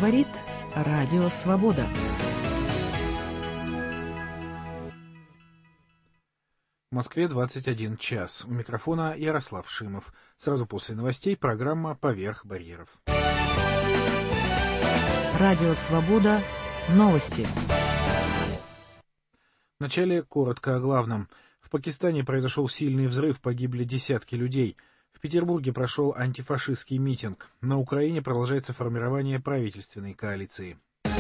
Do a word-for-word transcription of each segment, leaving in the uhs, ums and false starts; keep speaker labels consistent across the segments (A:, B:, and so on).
A: Говорит Радио Свобода.
B: В Москве двадцать один час. У микрофона Ярослав Шимов. Сразу после новостей программа «Поверх барьеров».
A: Радио Свобода. Новости.
B: Вначале коротко о главном. В Пакистане произошел сильный взрыв, погибли десятки людей. В Петербурге прошел антифашистский митинг. На Украине продолжается формирование правительственной коалиции.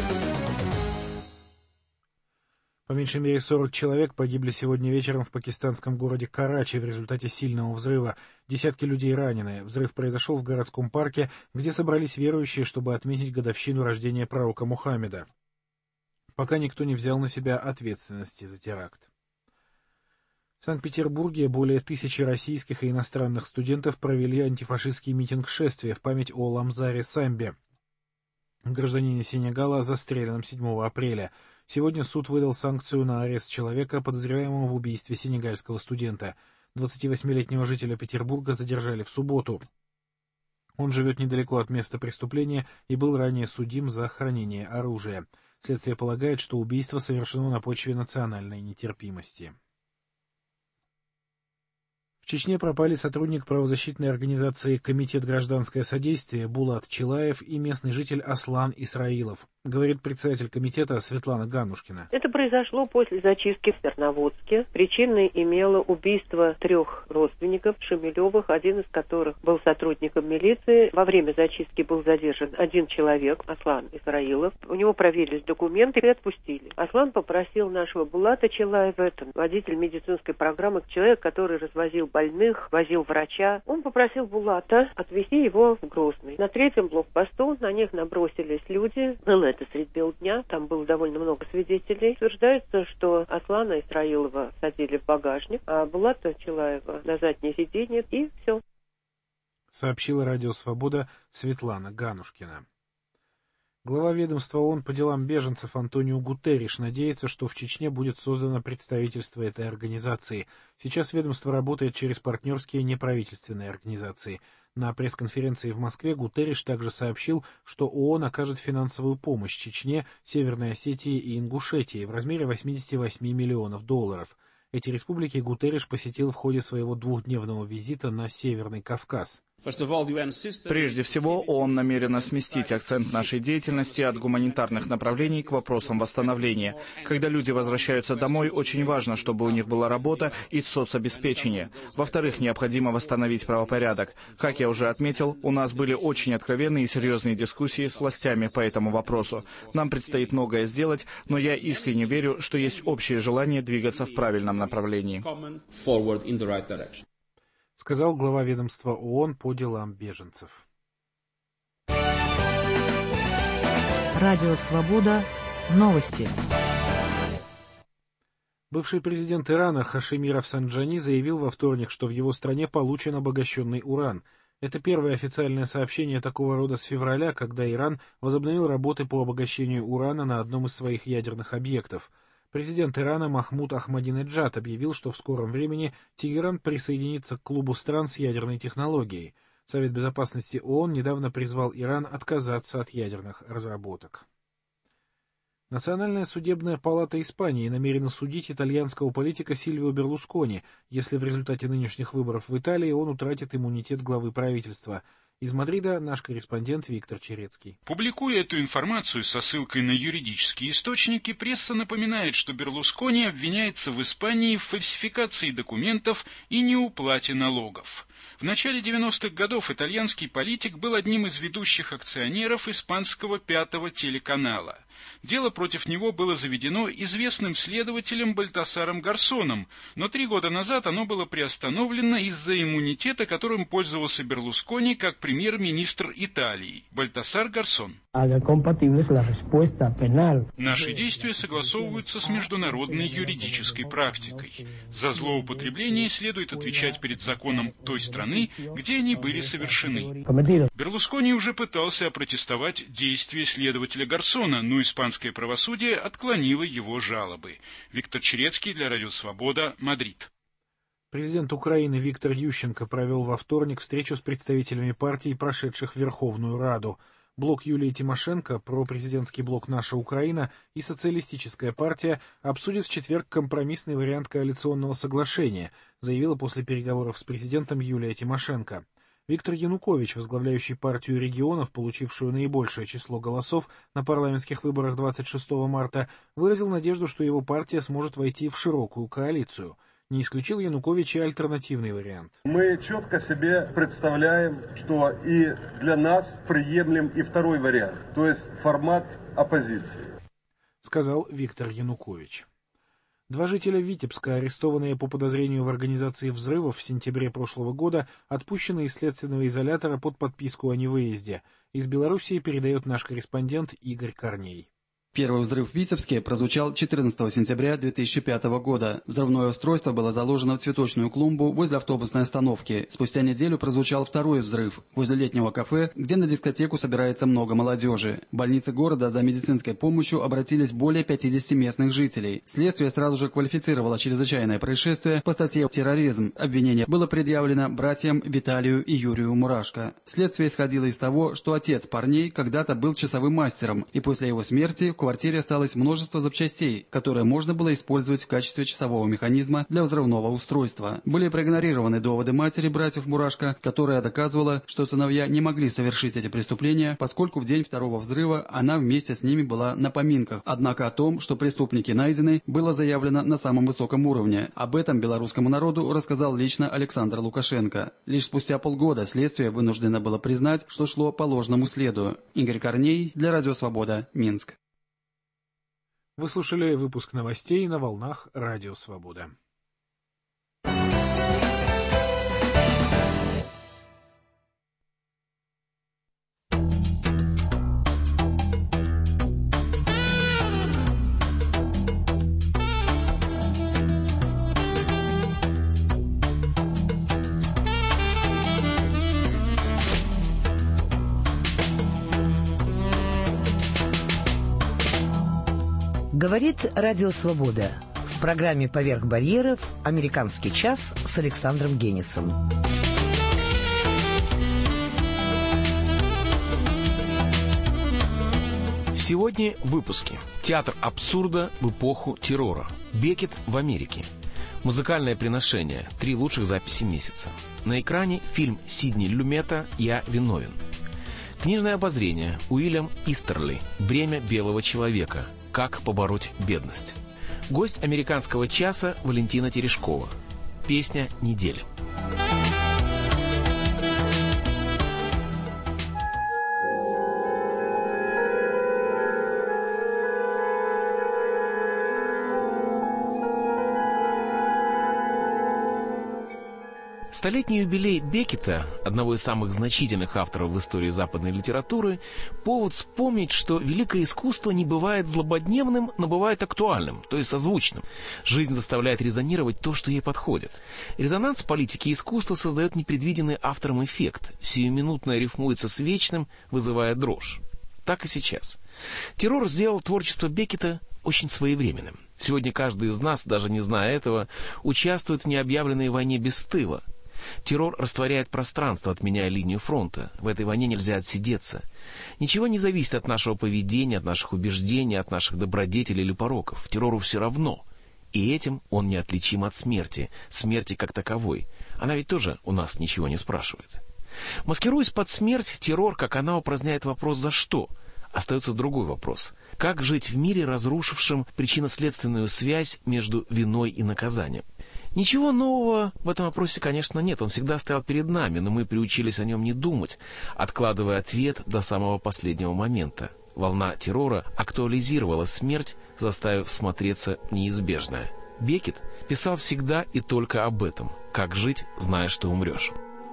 B: По меньшей мере сорок человек погибли сегодня вечером в пакистанском городе Карачи в результате сильного взрыва. Десятки людей ранены. Взрыв произошел в городском парке, где собрались верующие, чтобы отметить годовщину рождения пророка Мухаммеда. Пока никто не взял на себя ответственности за теракт. В Санкт-Петербурге более тысячи российских и иностранных студентов провели антифашистский митинг-шествие в память о Ламзаре Самбе, гражданине Сенегала, застреленном седьмого апреля. Сегодня суд выдал санкцию на арест человека, подозреваемого в убийстве сенегальского студента. двадцативосьмилетнего жителя Петербурга задержали в субботу. Он живет недалеко от места преступления и был ранее судим за хранение оружия. Следствие полагает, что убийство совершено на почве национальной нетерпимости. В Чечне пропали сотрудник правозащитной организации «Комитет гражданское содействие» Булат Чилаев и местный житель Аслан Исраилов, говорит председатель комитета Светлана Ганушкина.
C: Это произошло после зачистки в Терноводске. Причиной имело убийство трех родственников Шемелевых, один из которых был сотрудником милиции. Во время зачистки был задержан один человек, Аслан Исраилов. У него проверились документы и отпустили. Аслан попросил нашего Булата Чилаева, это водитель медицинской программы, человек, который развозил больных, возил врача. Он попросил Булата отвезти его в Грозный. На третьем блокпосту на них набросились люди. Было это средь бела дня, там было довольно много свидетелей. Утверждается, что Аслана Исраилова садили в багажник, а Булата Чилаева на заднее сиденье, и все.
B: Сообщила Радио Свобода Светлана Ганушкина. Глава ведомства ООН по делам беженцев Антонио Гутерриш надеется, что в Чечне будет создано представительство этой организации. Сейчас ведомство работает через партнерские неправительственные организации. На пресс-конференции в Москве Гутерриш также сообщил, что ООН окажет финансовую помощь Чечне, Северной Осетии и Ингушетии в размере восемьдесят восемь миллионов долларов. Эти республики Гутерриш посетил в ходе своего двухдневного визита на Северный Кавказ.
D: Прежде всего, ООН намерена сместить акцент нашей деятельности от гуманитарных направлений к вопросам восстановления. Когда люди возвращаются домой, очень важно, чтобы у них была работа и соцобеспечение. Во-вторых, необходимо восстановить правопорядок. Как я уже отметил, у нас были очень откровенные и серьезные дискуссии с властями по этому вопросу. Нам предстоит многое сделать, но я искренне верю, что есть общее желание двигаться в правильном направлении.
B: Сказал глава ведомства ООН по делам беженцев.
A: Радио Свобода. Новости.
B: Бывший президент Ирана Хашеми Рафсанджани заявил во вторник, что в его стране получен обогащенный уран. Это первое официальное сообщение такого рода с февраля, когда Иран возобновил работы по обогащению урана на одном из своих ядерных объектов. Президент Ирана Махмуд Ахмадинеджад объявил, что в скором времени Тегеран присоединится к клубу стран с ядерной технологией. Совет безопасности ООН недавно призвал Иран отказаться от ядерных разработок. Национальная судебная палата Испании намерена судить итальянского политика Сильвио Берлускони, если в результате нынешних выборов в Италии он утратит иммунитет главы правительства. Из Мадрида наш корреспондент Виктор Черецкий.
E: Публикуя эту информацию со ссылкой на юридические источники, пресса напоминает, что Берлускони обвиняется в Испании в фальсификации документов и неуплате налогов. В начале девяностых годов итальянский политик был одним из ведущих акционеров испанского пятого телеканала. Дело против него было заведено известным следователем Бальтасаром Гарсоном, но три года назад оно было приостановлено из-за иммунитета, которым пользовался Берлускони как премьер-министр Италии. Бальтасар Гарсон. Наши действия согласовываются с международной юридической практикой. За злоупотребление следует отвечать перед законом той страны, где они были совершены. Берлускони уже пытался опротестовать действия следователя Гарсона, но испанское правосудие отклонило его жалобы. Виктор Черецкий для Радио Свобода, Мадрид.
B: Президент Украины Виктор Ющенко провел во вторник встречу с представителями партий, прошедших в Верховную Раду. Блок Юлии Тимошенко, пропрезидентский блок «Наша Украина» и Социалистическая партия обсудят в четверг компромиссный вариант коалиционного соглашения, заявила после переговоров с президентом Юлия Тимошенко. Виктор Янукович, возглавляющий партию регионов, получившую наибольшее число голосов на парламентских выборах двадцать шестого марта, выразил надежду, что его партия сможет войти в широкую коалицию. Не исключил Янукович и альтернативный вариант.
F: Мы четко себе представляем, что и для нас приемлем и второй вариант, то есть формат оппозиции,
B: сказал Виктор Янукович. Два жителя Витебска, арестованные по подозрению в организации взрывов в сентябре прошлого года, отпущены из следственного изолятора под подписку о невыезде. Из Белоруссии передает наш корреспондент Игорь Корней.
G: Первый взрыв в Витебске прозвучал четырнадцатого сентября две тысячи пятого года. Взрывное устройство было заложено в цветочную клумбу возле автобусной остановки. Спустя неделю прозвучал второй взрыв возле летнего кафе, где на дискотеку собирается много молодежи. В больнице города за медицинской помощью обратились более пятидесяти местных жителей. Следствие сразу же квалифицировало чрезвычайное происшествие по статье «Терроризм». Обвинение было предъявлено братьям Виталию и Юрию Мурашко. Следствие исходило из того, что отец парней когда-то был часовым мастером, и после его смерти в квартире осталось множество запчастей, которые можно было использовать в качестве часового механизма для взрывного устройства. Были проигнорированы доводы матери братьев Мурашко, которая доказывала, что сыновья не могли совершить эти преступления, поскольку в день второго взрыва она вместе с ними была на поминках. Однако о том, что преступники найдены, было заявлено на самом высоком уровне. Об этом белорусскому народу рассказал лично Александр Лукашенко. Лишь спустя полгода следствие вынуждено было признать, что шло по ложному следу. Игорь Корней для Радио Свобода, Минск.
B: Вы слушали выпуск новостей на волнах Радио Свобода.
H: Говорит Радио Свобода. В программе «Поверх барьеров» «Американский час» с Александром Генисом.
I: Сегодня в выпуске. Театр абсурда в эпоху террора. Беккет в Америке. Музыкальное приношение. Три лучших записи месяца. На экране фильм Сидни Люмета «Я виновен». Книжное обозрение. Уильям Истерли. «Бремя белого человека. Как побороть бедность». Гость «Американского часа» Валентина Терешкова. Песня недели. Столетний юбилей Беккета, одного из самых значительных авторов в истории западной литературы, повод вспомнить, что великое искусство не бывает злободневным, но бывает актуальным, то есть созвучным. Жизнь заставляет резонировать то, что ей подходит. Резонанс политики и искусства создает непредвиденный автором эффект. Сиюминутное рифмуется с вечным, вызывая дрожь. Так и сейчас. Террор сделал творчество Беккета очень своевременным. Сегодня каждый из нас, даже не зная этого, участвует в необъявленной войне без тыла. Террор растворяет пространство, отменяя линию фронта. В этой войне нельзя отсидеться. Ничего не зависит от нашего поведения, от наших убеждений, от наших добродетелей или пороков. Террору все равно. И этим он неотличим от смерти. Смерти как таковой. Она ведь тоже у нас ничего не спрашивает. Маскируясь под смерть, террор, как она, упраздняет вопрос «за что?». Остается другой вопрос. Как жить в мире, разрушившем причинно-следственную связь между виной и наказанием? Ничего нового в этом вопросе, конечно, нет. Он всегда стоял перед нами, но мы приучились о нем не думать, откладывая ответ до самого последнего момента. Волна террора актуализировала смерть, заставив всмотреться в неизбежное. Беккет писал всегда и только об этом. Как жить, зная, что умрешь.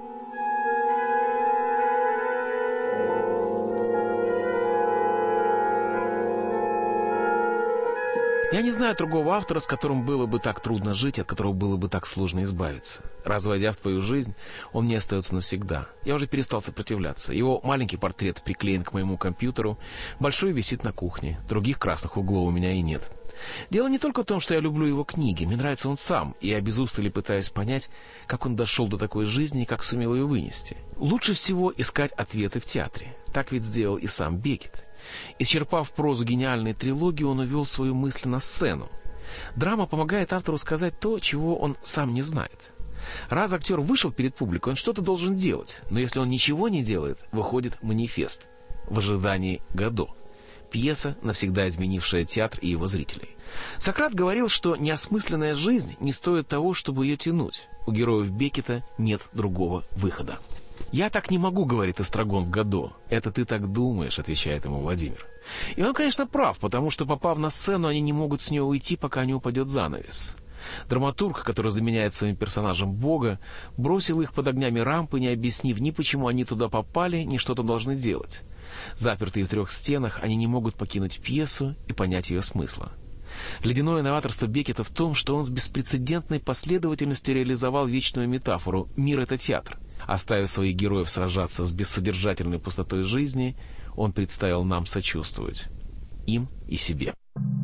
I: Я не знаю другого автора, с которым было бы так трудно жить, от которого было бы так сложно избавиться. Раз войдя в твою жизнь, он мне остается навсегда. Я уже перестал сопротивляться. Его маленький портрет приклеен к моему компьютеру, большой висит на кухне, других красных углов у меня и нет. Дело не только в том, что я люблю его книги, мне нравится он сам, и я без устали пытаюсь понять, как он дошел до такой жизни и как сумел ее вынести. Лучше всего искать ответы в театре. Так ведь сделал и сам Беккет. Исчерпав прозу гениальной трилогии, он увел свою мысль на сцену. Драма помогает автору сказать то, чего он сам не знает. Раз актер вышел перед публикой, он что-то должен делать, но если он ничего не делает, выходит манифест «В ожидании Годо». Пьеса, навсегда изменившая театр и его зрителей. Сократ говорил, что неосмысленная жизнь не стоит того, чтобы ее тянуть. У героев Беккета нет другого выхода. «Я так не могу», — говорит Эстрагон в Годо. «Это ты так думаешь», — отвечает ему Владимир. И он, конечно, прав, потому что, попав на сцену, они не могут с нее уйти, пока не упадет занавес. Драматург, который заменяет своим персонажем Бога, бросил их под огнями рампы, не объяснив ни почему они туда попали, ни что там должны делать. Запертые в трех стенах, они не могут покинуть пьесу и понять ее смысла. Ледяное новаторство Беккета в том, что он с беспрецедентной последовательностью реализовал вечную метафору «мир — это театр». Оставив своих героев сражаться с бессодержательной пустотой жизни, он представил нам сочувствовать. Им и себе.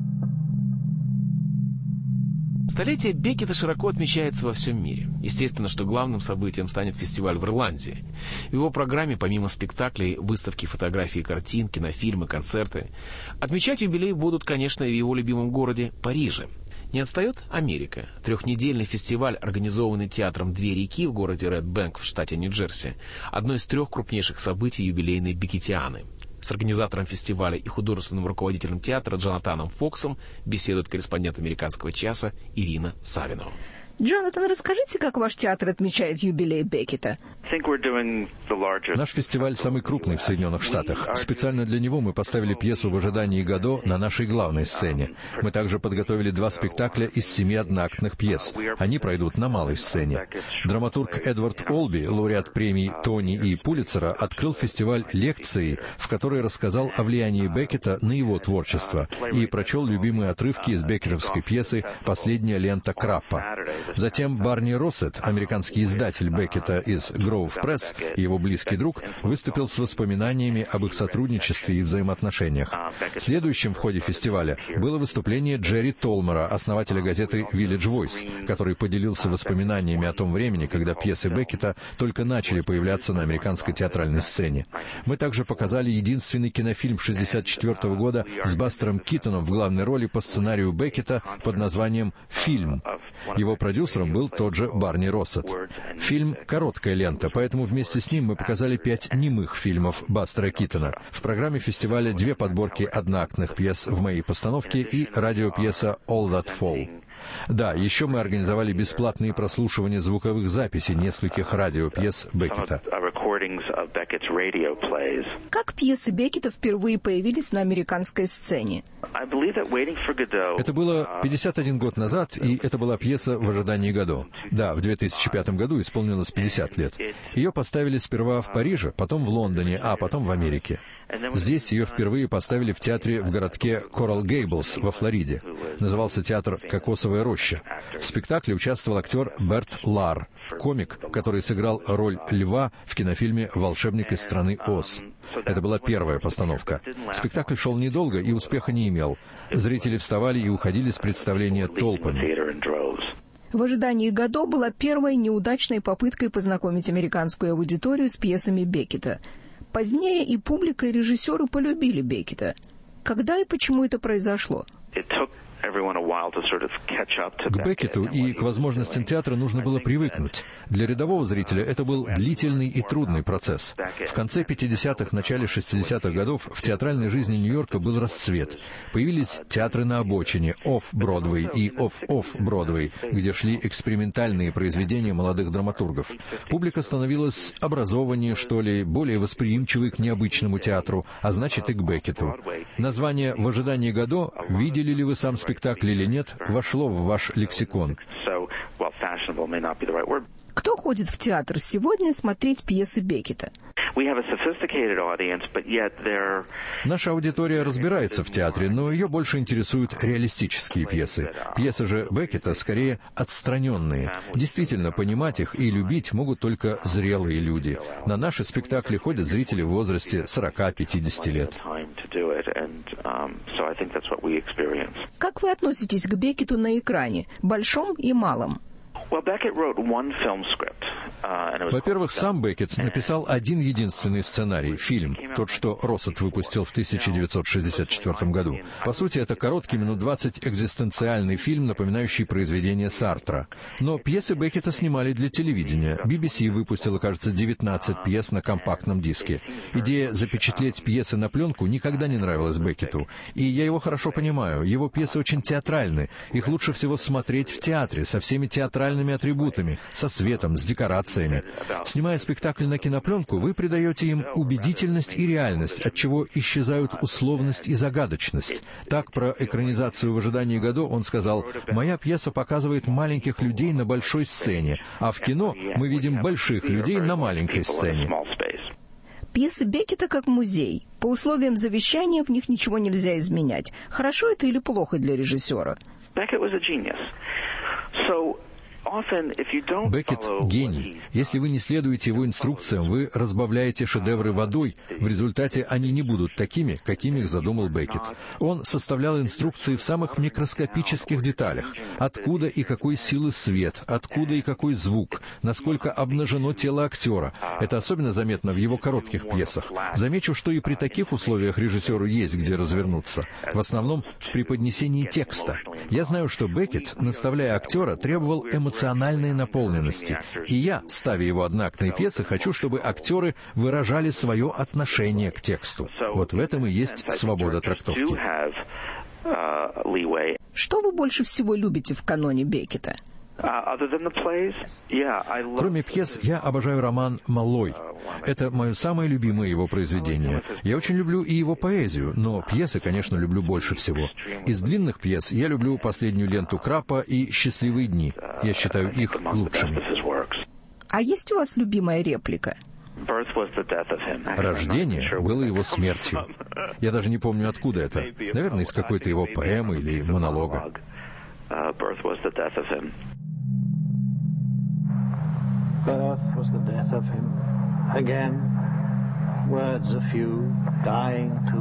I: Столетие Беккета широко отмечается во всем мире. Естественно, что главным событием станет фестиваль в Ирландии. В его программе, помимо спектаклей, выставки фотографий и картин, кинофильмы, концерты, отмечать юбилей будут, конечно, и в его любимом городе Париже. Не отстает Америка. Трехнедельный фестиваль, организованный театром «Две реки» в городе Ред Бэнк в штате Нью-Джерси, одно из трех крупнейших событий юбилейной беккетианы. С организатором фестиваля и художественным руководителем театра Джонатаном Фоксом беседует корреспондент «Американского часа» Ирина Савинова.
J: Джонатан, расскажите, как ваш театр отмечает юбилей Беккета?
K: Наш фестиваль самый крупный в Соединенных Штатах. Специально для него мы поставили пьесу «В ожидании Годо» на нашей главной сцене. Мы также подготовили два спектакля из семи одноактных пьес. Они пройдут на малой сцене. Драматург Эдвард Олби, лауреат премий Тони и Пулитцера, открыл фестиваль лекцией, в которой рассказал о влиянии Беккета на его творчество и прочел любимые отрывки из беккетовской пьесы «Последняя лента Краппа». Затем Барни Россет, американский издатель Беккета из Grove Press, и его близкий друг, выступил с воспоминаниями об их сотрудничестве и взаимоотношениях. Следующим в ходе фестиваля было выступление Джерри Толмера, основателя газеты Village Voice, который поделился воспоминаниями о том времени, когда пьесы Беккета только начали появляться на американской театральной сцене. Мы также показали единственный кинофильм шестьдесят четвёртого года с Бастером Китоном в главной роли по сценарию Беккета под названием «Фильм». Его продюсером был тот же Барни Россет. Фильм — короткая лента, поэтому вместе с ним мы показали пять немых фильмов Бастера Китона. В программе фестиваля две подборки одноактных пьес в моей постановке и радиопьеса «All That Fall». Да, еще мы организовали бесплатные прослушивания звуковых записей нескольких радиопьес Беккета.
J: Как пьесы Беккета впервые появились на американской сцене?
K: Это было пятьдесят один год назад, и это была пьеса «В ожидании Годо». Да, в две тысячи пятом году исполнилось пятьдесят лет. Ее поставили сперва в Париже, потом в Лондоне, а потом в Америке. Здесь ее впервые поставили в театре в городке Коралл Гейблс во Флориде. Назывался театр «Кокосовая роща». В спектакле участвовал актер Берт Лар, комик, который сыграл роль льва в кинофильме «Волшебник из страны Оз». Это была первая постановка. Спектакль шел недолго и успеха не имел. Зрители вставали и уходили с представления толпами.
J: «В ожидании Годо» была первой неудачной попыткой познакомить американскую аудиторию с пьесами Беккета. Позднее и публика, и режиссеры полюбили Беккета. Когда и почему это произошло?
K: К Беккету и к возможностям театра нужно было привыкнуть. Для рядового зрителя это был длительный и трудный процесс. В конце пятидесятых, начале шестидесятых годов в театральной жизни Нью-Йорка был расцвет. Появились театры на обочине, офф-Бродвей и офф-офф-Бродвей, где шли экспериментальные произведения молодых драматургов. Публика становилась образованнее, что ли, более восприимчивой к необычному театру, а значит и к Беккету. Название «В ожидании Годо», видели ли вы сам спектакль или нет, вошло в ваш лексикон.
J: Кто ходит в театр сегодня смотреть пьесы Беккета?
K: Наша аудитория разбирается в театре, но ее больше интересуют реалистические пьесы. Пьесы же Беккета скорее отстраненные. Действительно, понимать их и любить могут только зрелые люди. На наши спектакли ходят зрители в возрасте сорок-пятьдесят лет.
J: Как вы относитесь к Беккету на экране, большом и малом?
K: Во-первых, сам Беккет написал один единственный сценарий, фильм, тот, что Россет выпустил в тысяча девятьсот шестьдесят четвёртом году. По сути, это короткий, минут двадцать, экзистенциальный фильм, напоминающий произведение Сартра. Но пьесы Беккета снимали для телевидения. би би си выпустила, кажется, девятнадцать пьес на компактном диске. Идея запечатлеть пьесы на пленку никогда не нравилась Беккету. И я его хорошо понимаю. Его пьесы очень театральны. Их лучше всего смотреть в театре, со всеми театральными атрибутами, со светом, с декорациями. Снимая спектакль на кинопленку, вы придаете им убедительность и реальность, отчего исчезают условность и загадочность. Так, про экранизацию «В ожидании Годо» он сказал: «Моя пьеса показывает маленьких людей на большой сцене, а в кино мы видим больших людей на маленькой сцене».
J: Пьесы Беккета как музей. По условиям завещания в них ничего нельзя изменять. Хорошо это или плохо для режиссера?
K: Беккет — гений. Если вы не следуете его инструкциям, вы разбавляете шедевры водой. В результате они не будут такими, какими их задумал Беккет. Он составлял инструкции в самых микроскопических деталях. Откуда и какой силы свет, откуда и какой звук, насколько обнажено тело актера. Это особенно заметно в его коротких пьесах. Замечу, что и при таких условиях режиссеру есть где развернуться. В основном в преподнесении текста. Я знаю, что Беккет, наставляя актера, требовал эмоциональности, эмоциональной наполненности. И я, ставя его одноактные пьесы, хочу, чтобы актеры выражали свое отношение к тексту. Вот в этом и есть свобода трактовки.
J: Что вы больше всего любите в каноне Беккета?
K: Кроме пьес, я обожаю роман «Малой». Это мое самое любимое его произведение. Я очень люблю и его поэзию, но пьесы, конечно, люблю больше всего. Из длинных пьес я люблю последнюю ленту Краппа и «Счастливые дни». Я считаю их лучшими.
J: А есть у вас любимая реплика?
K: Рождение было его смертью. Я даже не помню, откуда это. Наверное, из какой-то его поэмы или монолога.
L: Birth was the death of him. Again, words a few, dying too.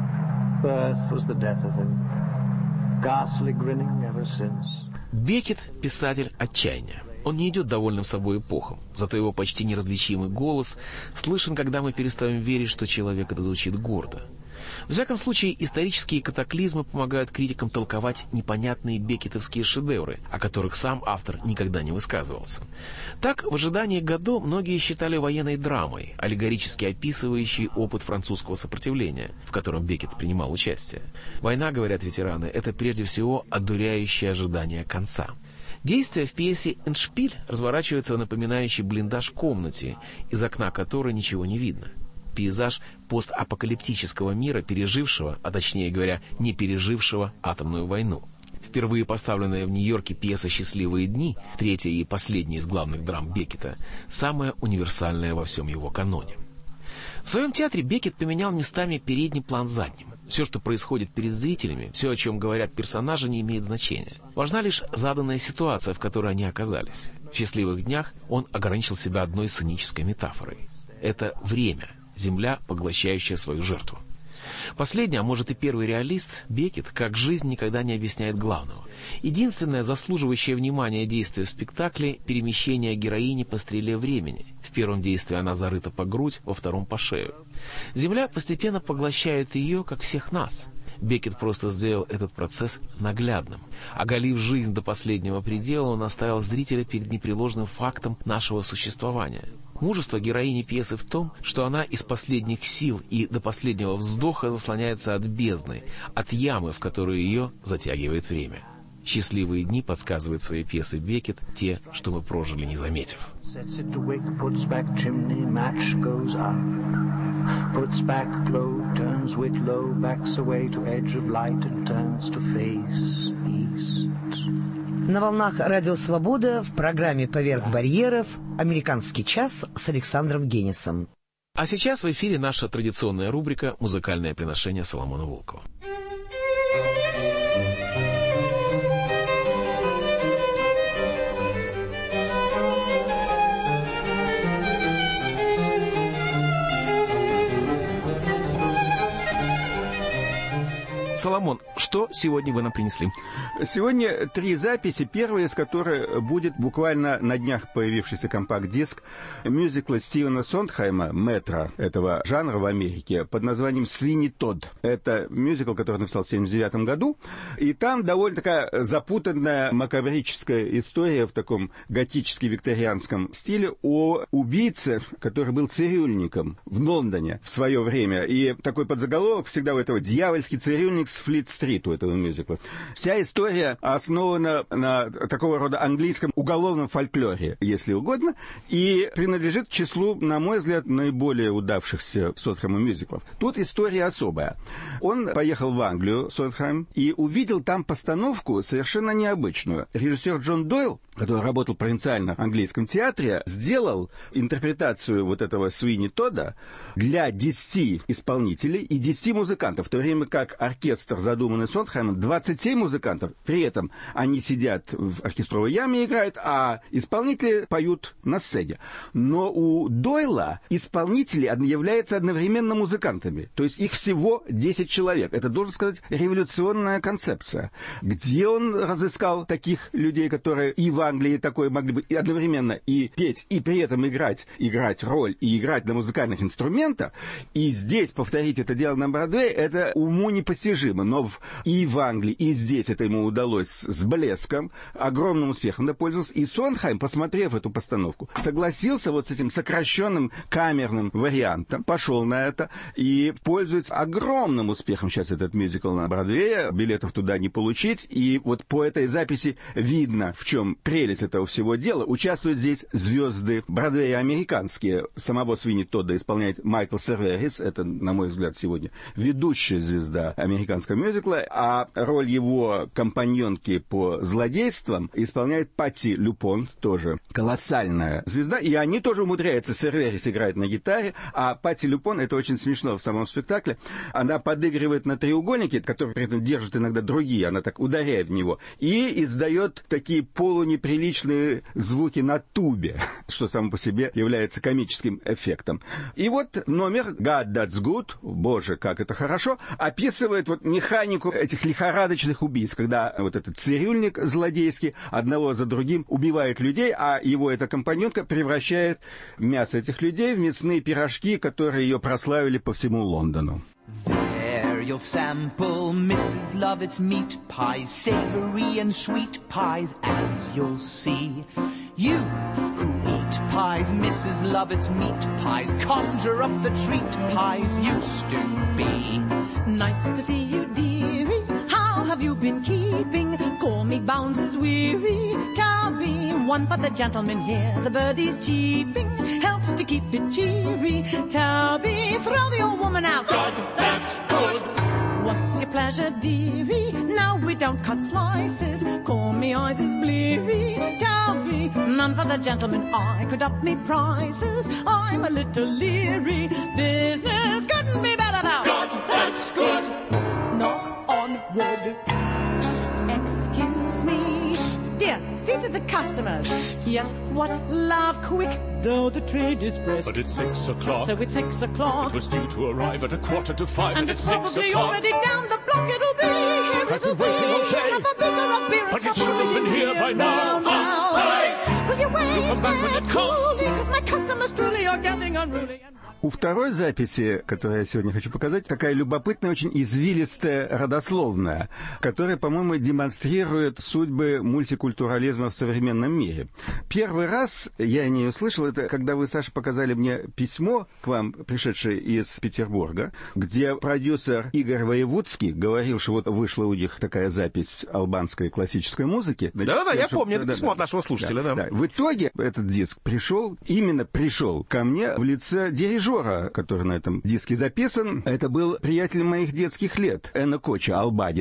L: Birth was the death of him. Ghastly grinning ever since.
I: Беккет – писатель отчаяния. Он не идет довольным собой эпохам, зато его почти неразличимый голос слышен, когда мы перестаем верить, что человек это звучит гордо. В всяком случае, исторические катаклизмы помогают критикам толковать непонятные беккетовские шедевры, о которых сам автор никогда не высказывался. Так, «В ожидании Годо» многие считали военной драмой, аллегорически описывающей опыт французского сопротивления, в котором Беккет принимал участие. Война, говорят ветераны, это прежде всего одуряющее ожидание конца. Действие в пьесе «Эндшпиль» разворачивается в напоминающей блиндаж комнате, из окна которой ничего не видно. Пейзаж постапокалиптического мира, пережившего, а точнее говоря, не пережившего атомную войну. Впервые поставленная в Нью-Йорке пьеса «Счастливые дни», третья и последняя из главных драм Беккета, самая универсальная во всем его каноне. В своем театре Беккет поменял местами передний план задним. Все, что происходит перед зрителями, все, о чем говорят персонажи, не имеет значения. Важна лишь заданная ситуация, в которой они оказались. В «Счастливых днях» он ограничил себя одной сценической метафорой. Это время. Земля, поглощающая свою жертву. Последний, а может и первый реалист, Беккет, как жизнь, никогда не объясняет главного. Единственное заслуживающее внимания действие в спектакле – перемещение героини по стреле времени. В первом действии она зарыта по грудь, во втором – по шею. Земля постепенно поглощает ее, как всех нас. Беккет просто сделал этот процесс наглядным. Оголив жизнь до последнего предела, он оставил зрителя перед непреложным фактом нашего существования. Мужество героини пьесы в том, что она из последних сил и до последнего вздоха заслоняется от бездны, от ямы, в которую ее затягивает время. «Счастливые дни» подсказывает в своей пьесе Беккет те, что мы прожили, не заметив.
H: На волнах Радио Свобода в программе «Поверх барьеров» «Американский час» с Александром Генисом.
I: А сейчас в эфире наша традиционная рубрика «Музыкальное приношение» Соломона Волкова. Соломон, что сегодня вы нам принесли?
M: Сегодня три записи. Первая из которых будет буквально на днях появившийся компакт-диск мюзикла Стивена Сондхайма, мэтра этого жанра в Америке, под названием «Свинни Тодд». Это мюзикл, который он написал в семьдесят девятом году. И там довольно такая запутанная макабрическая история в таком готически-викторианском стиле о убийце, который был цирюльником в Лондоне в свое время. И такой подзаголовок всегда у этого «Дьявольский цирюльник с Флит-стрит» у этого мюзикла. Вся история основана на такого рода английском уголовном фольклоре, если угодно, и принадлежит к числу, на мой взгляд, наиболее удавшихся Сондхайма мюзиклов. Тут история особая. Он поехал в Англию, Сондхайм, и увидел там постановку совершенно необычную. Режиссер Джон Дойл, который работал в провинциально-английском театре, сделал интерпретацию вот этого Свинни Тодда для десяти исполнителей и десяти музыкантов, в то время как оркестр, задуманный Сондхаймом, двадцать семь музыкантов, при этом они сидят в оркестровой яме и играют, а исполнители поют на сцене. Но у Дойла исполнители являются одновременно музыкантами, то есть их всего десять человек. Это, должен сказать, революционная концепция. Где он разыскал таких людей, которые и в Англии такое могли бы и одновременно и петь, и при этом играть, играть роль, и играть на музыкальных инструментах, и здесь повторить это дело на Бродвее, это уму непостижимо. Но в, и в Англии, и здесь это ему удалось с блеском, огромным успехом допользовался. И Сондхайм, посмотрев эту постановку, согласился вот с этим сокращенным камерным вариантом, пошел на это и пользуется огромным успехом сейчас этот мюзикл на Бродвее. Билетов туда не получить. И вот по этой записи видно, в чем прелесть этого всего дела. Участвуют здесь звезды Бродвея американские. Самого Свинни Тодда исполняет Майкл Серверис. Это, на мой взгляд, сегодня ведущая звезда американского мюзикла. А роль его компаньонки по злодействам исполняет Патти Люпон, тоже колоссальная звезда. И они тоже умудряются. Серверис играет на гитаре, а Патти Люпон, это очень смешно в самом спектакле, она подыгрывает на треугольнике, который при этом держит иногда другие, она так ударяет в него, и издает такие полунеприличные звуки на тубе, что само по себе является комическим эффектом. И вот номер «God, that's good», «Боже, как это хорошо», описывает вот механику этих лихорадочных убийств, когда вот этот цирюльник злодейский одного за другим убивает людей, а его эта компаньонка превращает мясо этих людей в мясные пирожки, которые ее прославили по всему Лондону.
N: There you'll sample Missus Lovett's meat pies, savory and sweet pies, as you'll see. You who eat pies, Missus Lovett's meat pies, conjure up the treat pies used to be.
O: Nice to see you, dearie. How have you been keeping? Call me Bounces weary. Tabby, one for the gentleman here. The birdie's cheeping, helps to keep it cheery. Tabby, throw the old woman out.
N: Good, that's good.
O: What's your pleasure, dearie? Now we don't cut slices. Call me eyes is bleary. Tabby, none for the gentleman. I could up me prices. I'm a little leery. Business couldn't be better now.
N: Good, that's good.
O: Knock on wood. Excuse me. Dear, see to the customers. Yes, what love, quick, though the trade is brisk.
P: But it's six o'clock.
O: So it's six o'clock.
P: It was due to arrive at a quarter to five.
O: And, and
P: it's
O: it's
P: six
O: probably
P: o'clock.
O: already down the block it'll be. Here
P: I've been waiting all day.
O: Have a bigger up beer.
P: But it should have been here by now.
O: now.
P: Hot
O: Will you wait
P: You'll come back when it comes.
O: Because my customers truly are getting unruly.
M: У второй записи, которую я сегодня хочу показать, такая любопытная, очень извилистая родословная, которая, по-моему, демонстрирует судьбы мультикультурализма в современном мире. Первый раз я о ней услышал, это когда вы, Саша, показали мне письмо к вам, пришедшее из Петербурга, где продюсер Игорь Воевудский говорил, что вот вышла у них такая запись албанской классической музыки.
I: Да-да-да, я
M: что,
I: помню,
M: да,
I: это
M: да,
I: письмо
M: да,
I: от нашего слушателя, да.
M: да. В итоге этот диск пришел, именно пришел ко мне в лице дирижера, который на этом диске записан. Это был приятель моих детских лет, Эно Коча, албанец,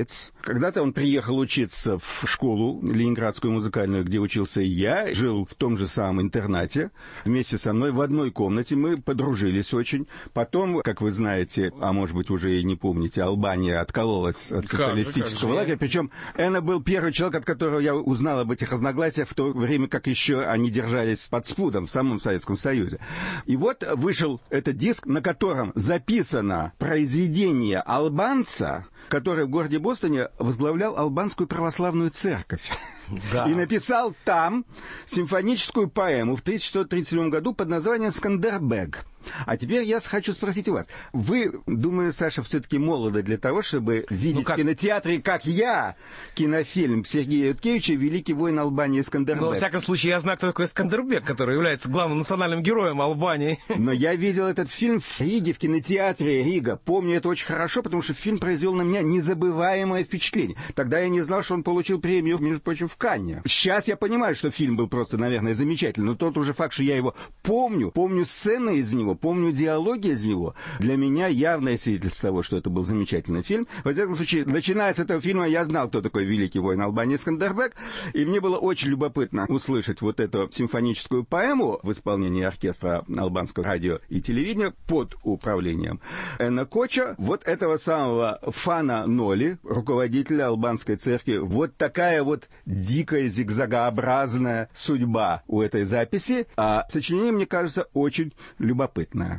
M: Когда-то он приехал учиться в школу ленинградскую музыкальную, где учился и я, жил в том же самом интернате вместе со мной в одной комнате, мы подружились очень. Потом, как вы знаете, а может быть уже и не помните, Албания откололась от социалистического лагеря, причем Энна был первый человек, от которого я узнал об этих разногласиях, в то время как еще они держались под спудом в самом Советском Союзе. И вот вышел этот диск, на котором записано произведение албанца, который в городе Бостоне возглавлял албанскую православную церковь. Да. И написал там симфоническую поэму в тысяча шестьсот тридцать седьмом году под названием «Скандербег». А теперь я хочу спросить у вас. Вы, думаю, Саша, все-таки молоды для того, чтобы видеть ну, как... в кинотеатре, как я, кинофильм Сергея Юткевича «Великий воин Албании Скандербег».
I: Но, во всяком случае, я знаю, кто такой Скандербег, который является главным национальным героем Албании.
M: Но я видел этот фильм в Риге, в кинотеатре Рига. Помню это очень хорошо, потому что фильм произвел на меня незабываемое впечатление. Тогда я не знал, что он получил премию, между прочим, в Канне. Сейчас я понимаю, что фильм был просто, наверное, замечательный. Но тот уже факт, что я его помню, помню сцены из него, помню диалоги из него, для меня явное свидетельство того, что это был замечательный фильм. Во всяком случае, начиная с этого фильма, я знал, кто такой великий воин Албании Скандербег, и мне было очень любопытно услышать вот эту симфоническую поэму в исполнении оркестра албанского радио и телевидения под управлением Эна Коча, вот этого самого Фана Ноли, руководителя албанской церкви. Вот такая вот дикая зигзагообразная судьба у этой записи, а сочинение, мне кажется, очень любопытное.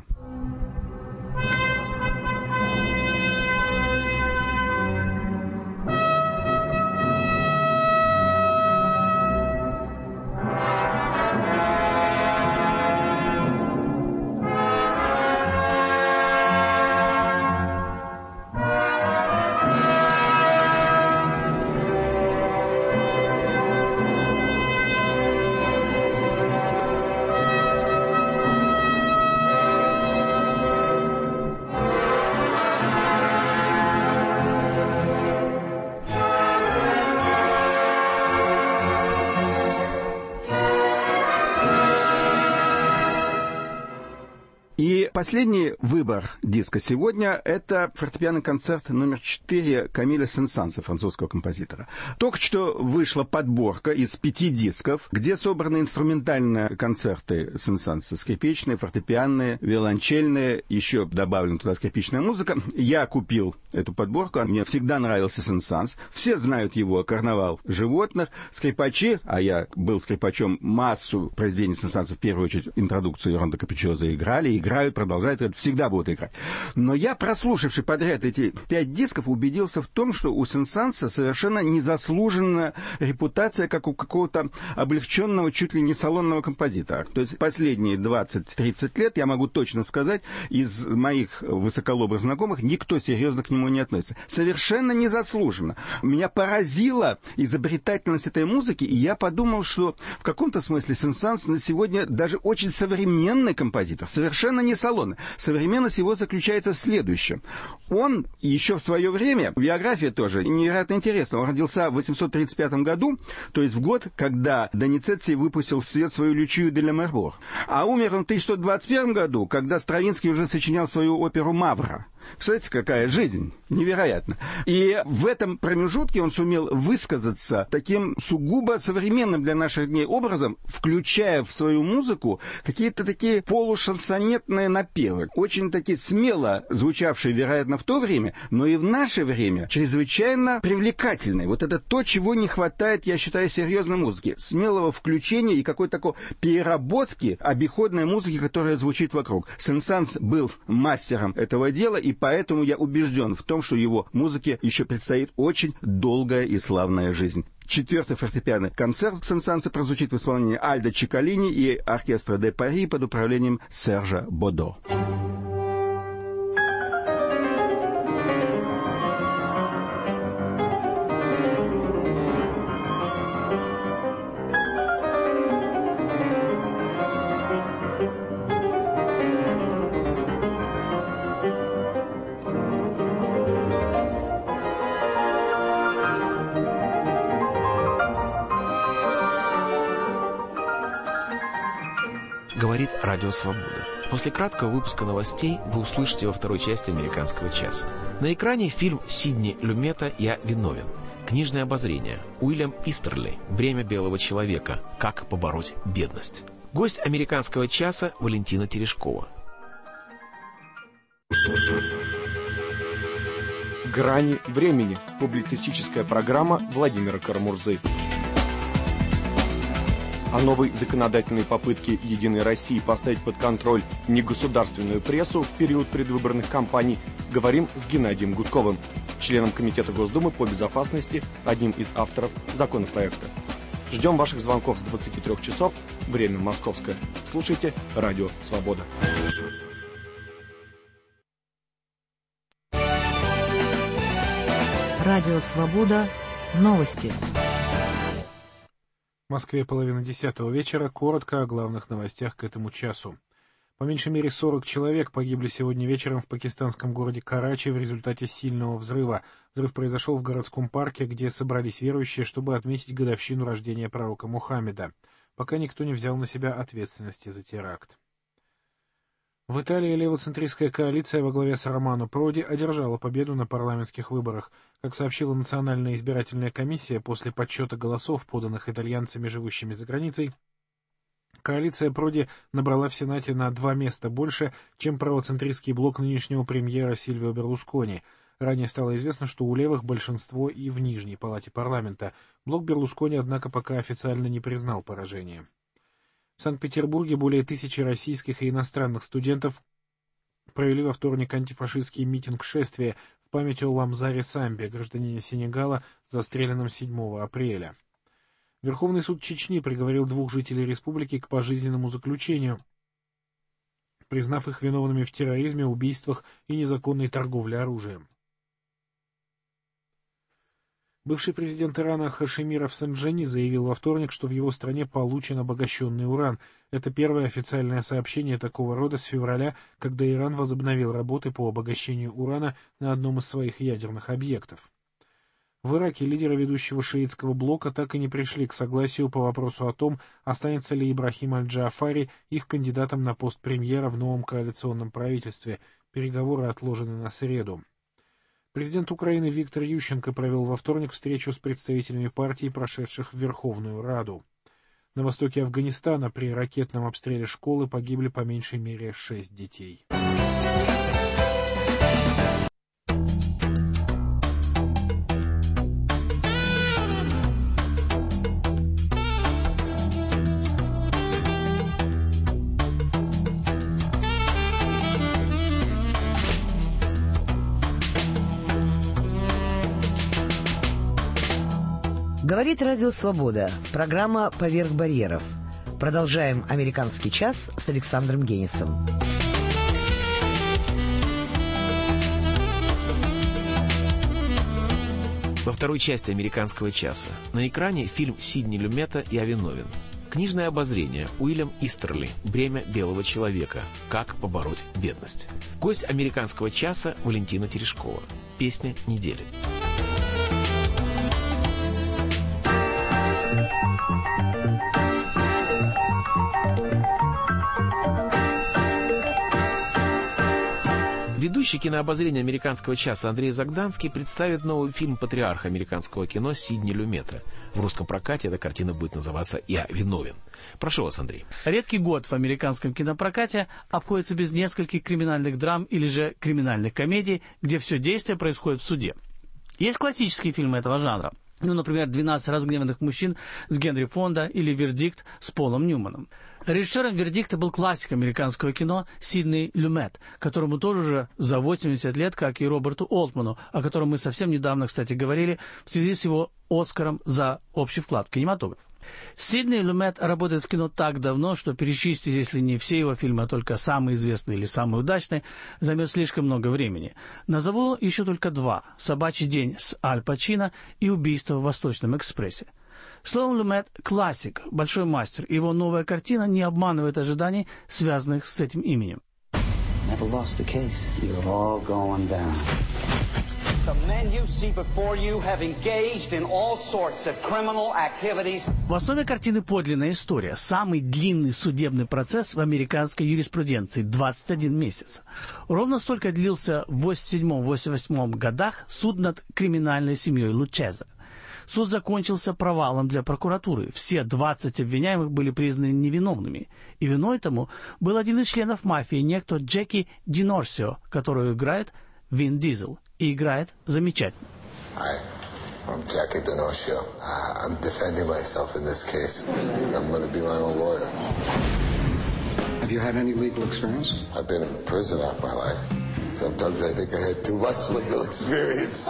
M: И последний выбор диска сегодня – это фортепианный концерт номер четыре Камиля Сен-Санса, французского композитора. Только что вышла подборка из пяти дисков, где собраны инструментальные концерты Сен-Санса, скрипичные, фортепианные, виолончельные, еще добавлена туда скрипичная музыка. Я купил эту подборку, мне всегда нравился Сен-Санс. Все знают его «Карнавал животных», скрипачи, а я был скрипачом, массу произведений Сен-Санса, в первую очередь интродукцию Ронда Капричоза играли, играют, продолжают, это всегда будут играть. Но я, прослушавший подряд эти пять дисков, убедился в том, что у Сен-Санса совершенно незаслуженная репутация, как у какого-то облегченного, чуть ли не салонного композитора. То есть последние двадцать-тридцать лет, я могу точно сказать, из моих высоколобых знакомых никто серьезно к нему не относится. Совершенно незаслуженно. Меня поразила изобретательность этой музыки, и я подумал, что в каком-то смысле Сен-Санс на сегодня даже очень современный композитор, совершенно не салонный. Современность его заключается в следующем. Он еще в свое время, биография тоже невероятно интересна, он родился в восемьсот тридцать пятом году, то есть в год, когда Доницетти выпустил в свет свою «Лючию де ля Мербор». А умер он в тысяча шестьсот двадцать первом году, когда Стравинский уже сочинял свою оперу «Мавра». Представляете, какая жизнь? Невероятно. И в этом промежутке он сумел высказаться таким сугубо современным для наших дней образом, включая в свою музыку какие-то такие полушансонетные напевы, очень такие смело звучавшие, вероятно, в то время, но и в наше время чрезвычайно привлекательные. Вот это то, чего не хватает, я считаю, серьезной музыки. Смелого включения и какой-то такой переработки обиходной музыки, которая звучит вокруг. Сен-Санс был мастером этого дела, и поэтому я убежден в том, что его музыке еще предстоит очень долгая и славная жизнь. Четвертый фортепианный концерт Сен-Санса прозвучит в исполнении Альдо Чиколини и оркестра де Пари под управлением Сержа Бодо.
I: Говорит Радио Свобода. После краткого выпуска новостей вы услышите во второй части «Американского часа». На экране фильм Сидни Люмета «Я виновен». Книжное обозрение. Уильям Истерли «Бремя белого человека. Как побороть бедность». Гость «Американского часа» Валентина Терешкова.
Q: «Грани времени» – публицистическая программа Владимира Карамурзы. О новой законодательной попытке «Единой России» поставить под контроль негосударственную прессу в период предвыборных кампаний говорим с Геннадием Гудковым, членом Комитета Госдумы по безопасности, одним из авторов законопроекта. Ждем ваших звонков с двадцати трёх часов, время московское. Слушайте «Радио Свобода».
A: Радио Свобода. Новости.
B: В Москве половина десятого вечера. Коротко о главных новостях к этому часу. По меньшей мере сорок человек погибли сегодня вечером в пакистанском городе Карачи в результате сильного взрыва. Взрыв произошел в городском парке, где собрались верующие, чтобы отметить годовщину рождения пророка Мухаммеда. Пока никто не взял на себя ответственности за теракт. В Италии левоцентристская коалиция во главе с Романо Проди одержала победу на парламентских выборах. Как сообщила Национальная избирательная комиссия, после подсчета голосов, поданных итальянцами, живущими за границей, коалиция Проди набрала в Сенате на два места больше, чем правоцентристский блок нынешнего премьера Сильвио Берлускони. Ранее стало известно, что у левых большинство и в Нижней палате парламента. Блок Берлускони, однако, пока официально не признал поражение. В Санкт-Петербурге более тысячи российских и иностранных студентов провели во вторник антифашистский митинг-шествие в память о Ламзаре Самбе, гражданине Сенегала, застреленном седьмого апреля. Верховный суд Чечни приговорил двух жителей республики к пожизненному заключению, признав их виновными в терроризме, убийствах и незаконной торговле оружием. Бывший президент Ирана Хашеми Рафсанджани заявил во вторник, что в его стране получен обогащенный уран. Это первое официальное сообщение такого рода с февраля, когда Иран возобновил работы по обогащению урана на одном из своих ядерных объектов. В Ираке лидеры ведущего шиитского блока так и не пришли к согласию по вопросу о том, останется ли Ибрахим аль-Джаафари их кандидатом на пост премьера в новом коалиционном правительстве. Переговоры отложены на среду. Президент Украины Виктор Ющенко провел во вторник встречу с представителями партий, прошедших в Верховную Раду. На востоке Афганистана при ракетном обстреле школы погибли по меньшей мере шесть детей.
H: Говорит Радио Свобода. Программа «Поверх барьеров». Продолжаем «Американский час» с Александром Генисом.
I: Во второй части «Американского часа» на экране фильм Сидни Люмета «Я виновен». Книжное обозрение. Уильям Истерли «Бремя белого человека. Как побороть бедность». Гость «Американского часа» Валентина Терешкова. Песня недели. Ведущий кинообозрения «Американского часа» Андрей Загданский представит новый фильм патриарха американского кино Сидни Люмета. В русском прокате эта картина будет называться «Я виновен». Прошу вас, Андрей.
R: Редкий год в американском кинопрокате обходится без нескольких криминальных драм или же криминальных комедий, где все действие происходит в суде. Есть классические фильмы этого жанра. Ну, например, «двенадцать разгневанных мужчин» с Генри Фонда или «Вердикт» с Полом Ньюманом. Режиссером «Вердикта» был классик американского кино Сидни Люмет, которому тоже уже за восемьдесят лет, как и Роберту Олтману, о котором мы совсем недавно, кстати, говорили, в связи с его «Оскаром» за общий вклад в кинематограф. Сидни Люмет работает в кино так давно, что перечислить, если не все его фильмы, а только самые известные или самые удачные, займет слишком много времени. Назову еще только два: «Собачий день» с Аль Пачино и «Убийство в Восточном экспрессе». Словом, Люмет – классик, большой мастер, и его новая картина не обманывает ожиданий, связанных с этим именем.
S: Never lost a case. You're all going down.
R: В основе картины подлинная история. Самый длинный судебный процесс в американской юриспруденции – двадцать один месяц. Ровно столько длился в восемьдесят седьмом — восемьдесят восьмом годах суд над криминальной семьей Лучеза. Суд закончился провалом для прокуратуры. Все двадцать обвиняемых были признаны невиновными. И виной тому был один из членов мафии, некто Джеки Динорсио, которого играет Вин Дизель. И играет замечательно.
S: Hi, I'm Jackie D'Norcio. Uh, I'm defending myself in this case. I'm going to be my own lawyer.
T: Have you had any legal experience?
S: I've been in prison half my life. Sometimes I think I had too much legal experience.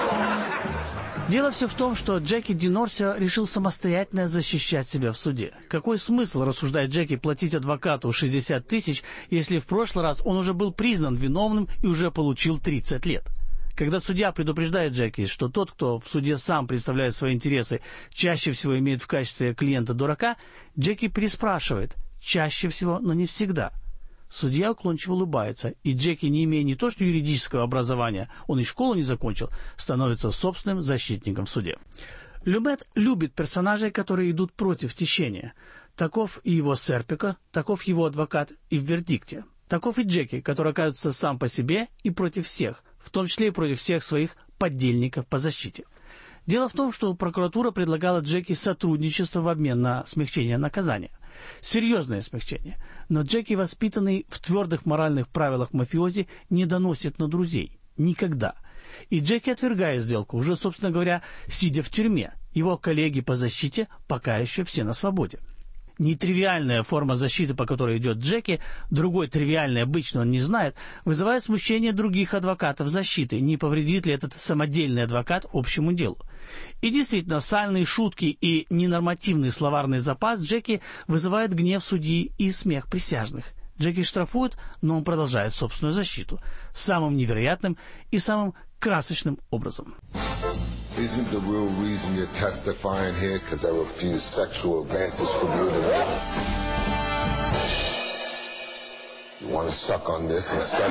R: Дело все в том, что Джеки Динорсио решил самостоятельно защищать себя в суде. Какой смысл, рассуждает Джеки, платить адвокату шестьдесят тысяч, если в прошлый раз он уже был признан виновным и уже получил тридцать лет? Когда судья предупреждает Джеки, что тот, кто в суде сам представляет свои интересы, чаще всего имеет в качестве клиента дурака, Джеки переспрашивает: чаще всего, но не всегда. Судья уклончиво улыбается, и Джеки, не имея не то что юридического образования, он и школу не закончил, становится собственным защитником в суде. Люмет любит персонажей, которые идут против течения. Таков и его Серпико, таков его адвокат и в вердикте. Таков и Джеки, который оказывается сам по себе и против всех, в том числе и против всех своих подельников по защите. Дело в том, что прокуратура предлагала Джеки сотрудничество в обмен на смягчение наказания. Серьезное смягчение. Но Джеки, воспитанный в твердых моральных правилах мафиози, не доносит на друзей. Никогда. И Джеки отвергает сделку, уже, собственно говоря, сидя в тюрьме. Его коллеги по защите пока еще все на свободе. Нетривиальная форма защиты, по которой идет Джеки, другой тривиальный обычно он не знает, вызывает смущение других адвокатов защиты, не повредит ли этот самодельный адвокат общему делу. И действительно, сальные шутки и ненормативный словарный запас Джеки вызывает гнев судьи и смех присяжных. Джеки штрафуют, но он продолжает собственную защиту самым невероятным и самым красочным образом.
S: Isn't the real reason you're testifying here because I refuse sexual advances from you to me? You want to suck on this instead?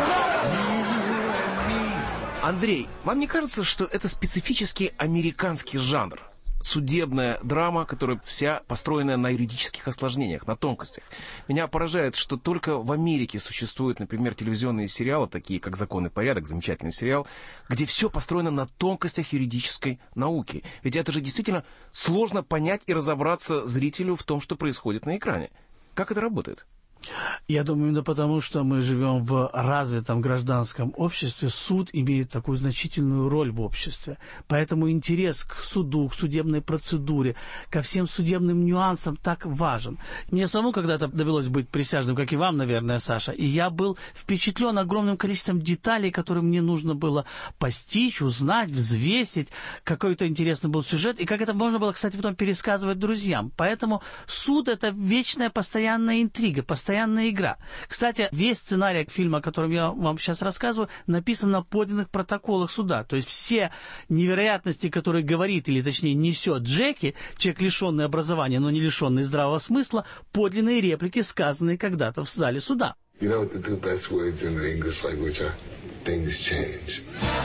I: Андрей, вам не кажется, что это специфический американский жанр? Судебная драма, которая вся построена на юридических осложнениях, на тонкостях. Меня поражает, что только в Америке существуют, например, телевизионные сериалы, такие как «Закон и порядок», замечательный сериал, где все построено на тонкостях юридической науки. Ведь это же действительно сложно понять и разобраться зрителю в том, что происходит на экране. Как это работает?
R: Я думаю, именно потому, что мы живем в развитом гражданском обществе, суд имеет такую значительную роль в обществе. Поэтому интерес к суду, к судебной процедуре, ко всем судебным нюансам так важен. Мне самому когда-то довелось быть присяжным, как и вам, наверное, Саша, и я был впечатлен огромным количеством деталей, которые мне нужно было постичь, узнать, взвесить. Какой-то интересный был сюжет, и как это можно было, кстати, потом пересказывать друзьям. Поэтому суд — это вечная постоянная интрига, постоянная игра. Кстати, весь сценарий фильма, о котором я вам сейчас рассказываю, написан на подлинных протоколах суда. То есть все невероятности, которые говорит, или точнее несет Джеки, человек, лишенный образования, но не лишенный здравого смысла, подлинные реплики, сказанные когда-то в зале суда.
S: You know what the two best words in the English language are? Things change.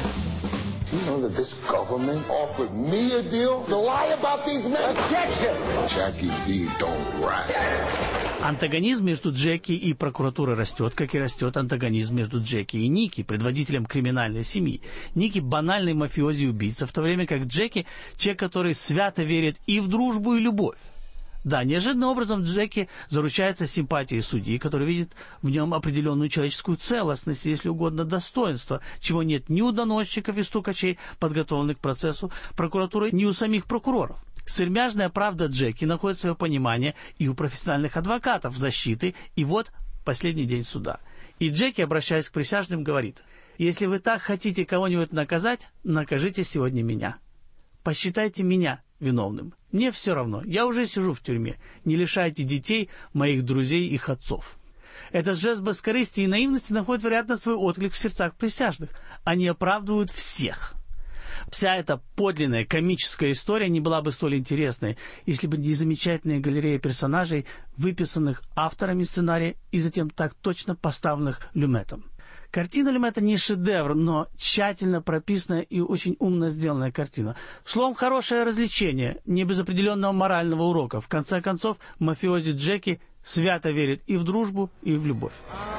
S: Do you know that this government offered me a deal to lie about these men? Objection! Jackie D don't rat.
R: Антагонизм между Джеки и прокуратурой растет, как и растет антагонизм между Джеки и Ники, предводителем криминальной семьи. Ники — банальный мафиози и убийца, в то время как Джеки — человек, который свято верит и в дружбу, и любовь. Да, неожиданным образом Джеки заручается симпатией судьи, который видит в нем определенную человеческую целостность, если угодно, достоинство, чего нет ни у доносчиков и стукачей, подготовленных к процессу прокуратуры, ни у самих прокуроров. Сырмяжная правда Джеки находит свое понимание и у профессиональных адвокатов защиты, и вот последний день суда. И Джеки, обращаясь к присяжным, говорит: «Если вы так хотите кого-нибудь наказать, накажите сегодня меня. Посчитайте меня виновным. Мне все равно, я уже сижу в тюрьме. Не лишайте детей, моих друзей, их отцов». Этот жест бескорыстия и наивности находит, вероятно, свой отклик в сердцах присяжных. Они оправдывают всех. Вся эта подлинная комическая история не была бы столь интересной, если бы не замечательная галерея персонажей, выписанных авторами сценария и затем так точно поставленных Люметом. Картина ли это не шедевр, но тщательно прописанная и очень умно сделанная картина. Словом, хорошее развлечение, не без определенного морального урока. В конце концов, мафиози Джеки свято верит и в дружбу, и в любовь.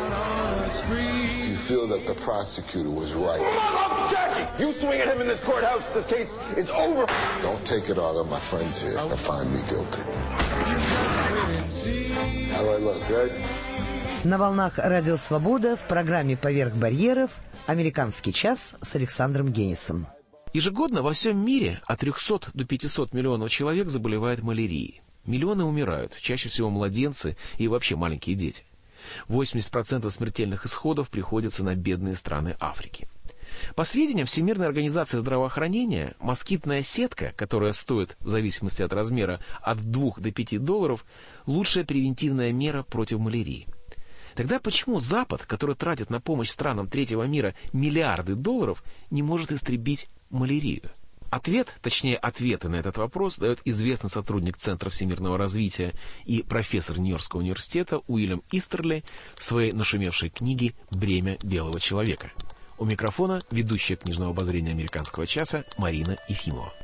S: You swing at him in this courthouse, this case is over. Don't take it out on my friends here and find me guilty. How do I look, good?
H: На волнах Радио Свобода в программе «Поверх барьеров» «Американский час» с Александром Генисом.
I: Ежегодно во всем мире от трехсот до пятисот миллионов человек заболевает малярией. Миллионы умирают, чаще всего младенцы и вообще маленькие дети. восемьдесят процентов смертельных исходов приходится на бедные страны Африки. По сведениям Всемирной организации здравоохранения, москитная сетка, которая стоит, в зависимости от размера, от двух до пяти долларов, лучшая превентивная мера против малярии. Тогда почему Запад, который тратит на помощь странам третьего мира миллиарды долларов, не может истребить малярию? Ответ, точнее ответы на этот вопрос, дает известный сотрудник Центра всемирного развития и профессор Нью-Йоркского университета Уильям Истерли в своей нашумевшей книге «Бремя белого человека». У микрофона ведущая книжного обозрения «Американского часа» Марина Ефимова.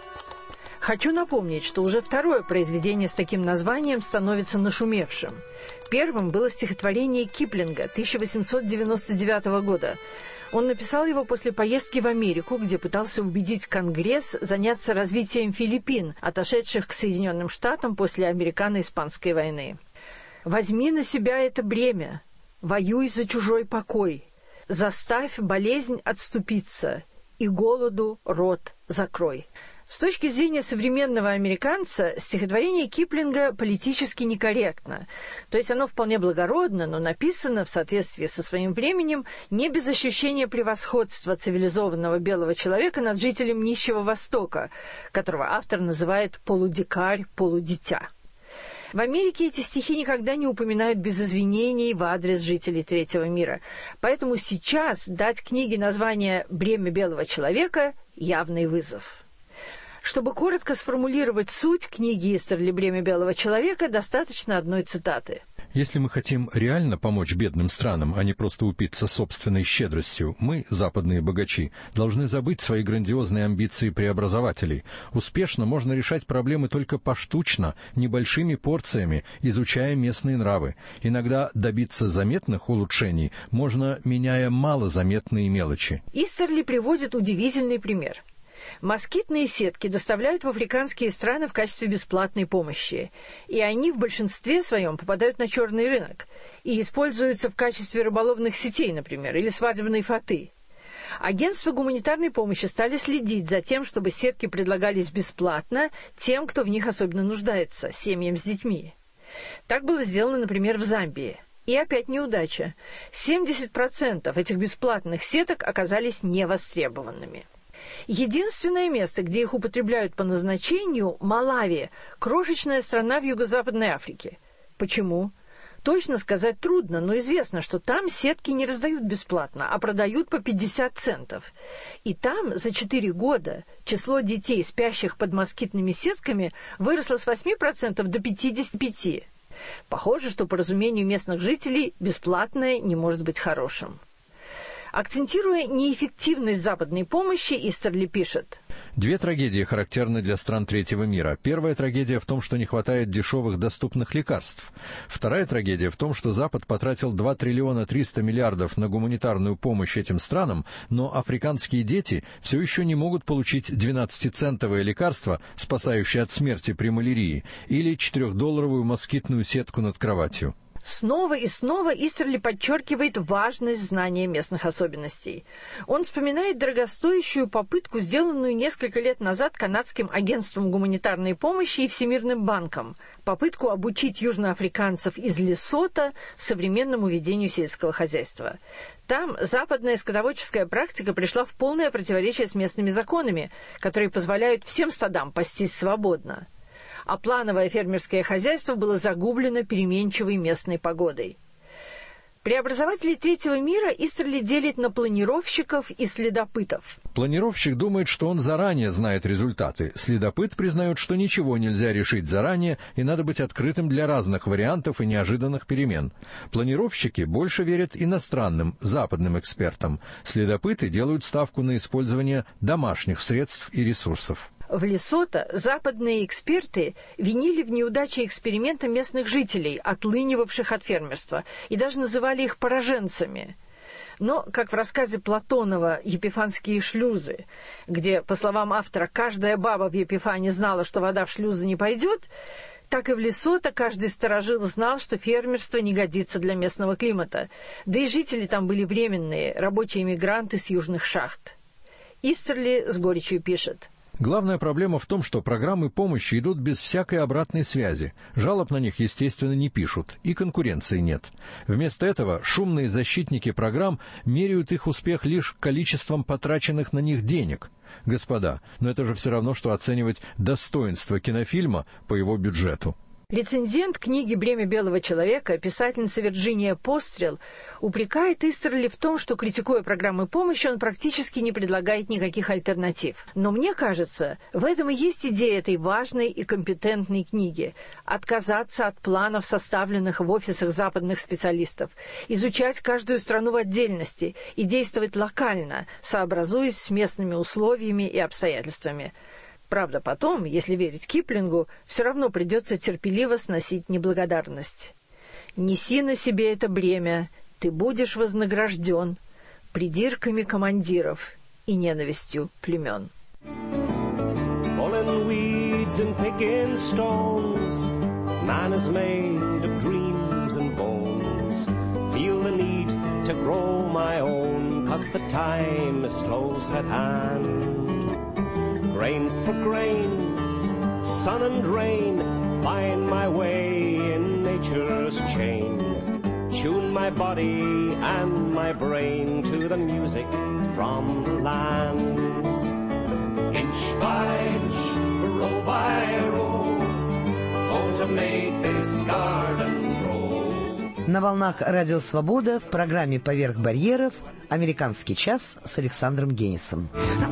U: Хочу напомнить, что уже второе произведение с таким названием становится нашумевшим. Первым было стихотворение Киплинга тысяча восемьсот девяносто девятого года. Он написал его после поездки в Америку, где пытался убедить Конгресс заняться развитием Филиппин, отошедших к Соединенным Штатам после Американо-Испанской войны. «Возьми на себя это бремя, воюй за чужой покой, заставь болезнь отступиться и голоду рот закрой». С точки зрения современного американца, стихотворение Киплинга политически некорректно. То есть оно вполне благородно, но написано в соответствии со своим временем не без ощущения превосходства цивилизованного белого человека над жителем нищего Востока, которого автор называет полудикарь, полудитя. В Америке эти стихи никогда не упоминают без извинений в адрес жителей третьего мира. Поэтому сейчас дать книге название «Бремя белого человека» – явный вызов. Чтобы коротко сформулировать суть книги Истерли «Бремя белого человека», достаточно одной цитаты.
K: Если мы хотим реально помочь бедным странам, а не просто упиться собственной щедростью, мы, западные богачи, должны забыть свои грандиозные амбиции преобразователей. Успешно можно решать проблемы только поштучно, небольшими порциями, изучая местные нравы. Иногда добиться заметных улучшений можно, меняя малозаметные мелочи.
U: Истерли приводит удивительный пример. Москитные сетки доставляют в африканские страны в качестве бесплатной помощи, и они в большинстве своем попадают на черный рынок и используются в качестве рыболовных сетей, например, или свадебной фаты. Агентства гуманитарной помощи стали следить за тем, чтобы сетки предлагались бесплатно тем, кто в них особенно нуждается, семьям с детьми. Так было сделано, например, в Замбии. И опять неудача. семьдесят процентов этих бесплатных сеток оказались невостребованными. Единственное место, где их употребляют по назначению – Малави, крошечная страна в Юго-Западной Африке. Почему? Точно сказать трудно, но известно, что там сетки не раздают бесплатно, а продают по пятьдесят центов. И там за четыре года число детей, спящих под москитными сетками, выросло с восьми процентов до пятидесяти пяти процентов. Похоже, что по разумению местных жителей бесплатное не может быть хорошим. Акцентируя неэффективность западной помощи, Истерли пишет:
K: Две трагедии характерны для стран третьего мира. Первая трагедия в том, что не хватает дешевых доступных лекарств. Вторая трагедия в том, что Запад потратил два триллиона триста миллиардов на гуманитарную помощь этим странам, но африканские дети все еще не могут получить двенадцатицентовое лекарство, спасающее от смерти при малярии, или четырехдолларовую москитную сетку над кроватью.
U: Снова и снова Истерли подчеркивает важность знания местных особенностей. Он вспоминает дорогостоящую попытку, сделанную несколько лет назад канадским агентством гуманитарной помощи и Всемирным банком, попытку обучить южноафриканцев из Лесото современному ведению сельского хозяйства. Там западная скотоводческая практика пришла в полное противоречие с местными законами, которые позволяют всем стадам пастись свободно. А плановое фермерское хозяйство было загублено переменчивой местной погодой. Преобразователей третьего мира Истерли делит на планировщиков и следопытов.
K: Планировщик думает, что он заранее знает результаты. Следопыт признает, что ничего нельзя решить заранее, и надо быть открытым для разных вариантов и неожиданных перемен. Планировщики больше верят иностранным, западным экспертам. Следопыты делают ставку на использование домашних средств и ресурсов.
U: В Лесото западные эксперты винили в неудаче эксперимента местных жителей, отлынивавших от фермерства, и даже называли их пораженцами. Но, как в рассказе Платонова «Епифанские шлюзы», где, по словам автора, каждая баба в Епифане знала, что вода в шлюзы не пойдет, так и в Лесото каждый старожил знал, что фермерство не годится для местного климата. Да и жители там были временные, рабочие мигранты с южных шахт. Истерли с горечью пишет:
K: Главная проблема в том, что программы помощи идут без всякой обратной связи. Жалоб на них, естественно, не пишут, и конкуренции нет. Вместо этого шумные защитники программ меряют их успех лишь количеством потраченных на них денег. Господа, но это же все равно, что оценивать достоинство кинофильма по его бюджету.
U: Рецензент книги «Бремя белого человека», писательница Вирджиния Пострел, упрекает Истерли в том, что, критикуя программы помощи, он практически не предлагает никаких альтернатив. Но мне кажется, в этом и есть идея этой важной и компетентной книги – отказаться от планов, составленных в офисах западных специалистов, изучать каждую страну в отдельности и действовать локально, сообразуясь с местными условиями и обстоятельствами. Правда, потом, если верить Киплингу, все равно придется терпеливо сносить неблагодарность. «Неси на себе это бремя, ты будешь вознагражден придирками командиров и ненавистью племен».
C: Pulling weeds and picking stones, man is made of dreams and bones. Feel the need to grow my own, 'cause the time is close at hand. Grain for grain, sun and rain, find my way in nature's chain. Tune my body and my brain to the music from the land. Inch by inch, row by row, going to make this garden grow.
H: На волнах Радио Свобода в программе «Поверх барьеров» «Американский час» с Александром Генисом.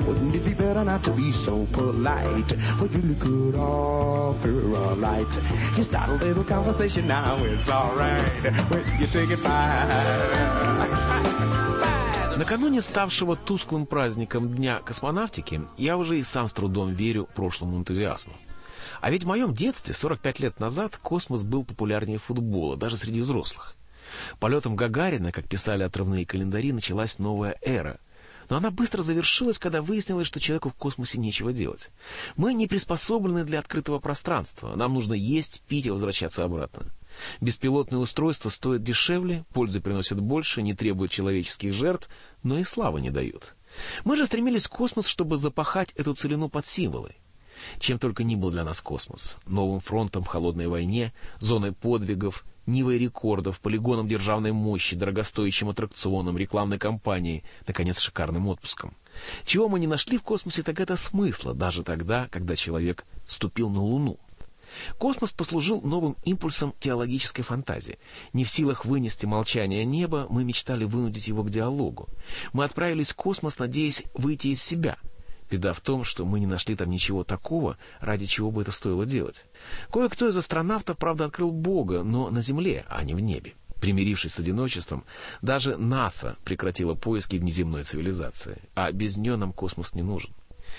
I: Накануне ставшего тусклым праздником Дня космонавтики я уже и сам с трудом верю прошлому энтузиазму. А ведь в моем детстве, сорок пять лет назад, космос был популярнее футбола, даже среди взрослых. Полетом Гагарина, как писали отрывные календари, началась новая эра. Но она быстро завершилась, когда выяснилось, что человеку в космосе нечего делать. Мы не приспособлены для открытого пространства. Нам нужно есть, пить и возвращаться обратно. Беспилотные устройства стоят дешевле, пользы приносят больше, не требуют человеческих жертв, но и славы не дают. Мы же стремились в космос, чтобы запахать эту целину под символы. Чем только ни был для нас космос. Новым фронтом в холодной войне, зоной подвигов, нивой рекордов, полигоном державной мощи, дорогостоящим аттракционом, рекламной кампанией, наконец, шикарным отпуском. Чего мы не нашли в космосе, так это смысла, даже тогда, когда человек ступил на Луну. Космос послужил новым импульсом теологической фантазии. Не в силах вынести молчание неба, мы мечтали вынудить его к диалогу. Мы отправились в космос, надеясь выйти из себя. Беда в том, что мы не нашли там ничего такого, ради чего бы это стоило делать. Кое-кто из астронавтов, правда, открыл Бога, но на Земле, а не в небе. Примирившись с одиночеством, даже НАСА прекратила поиски внеземной цивилизации, а без нее нам космос не нужен.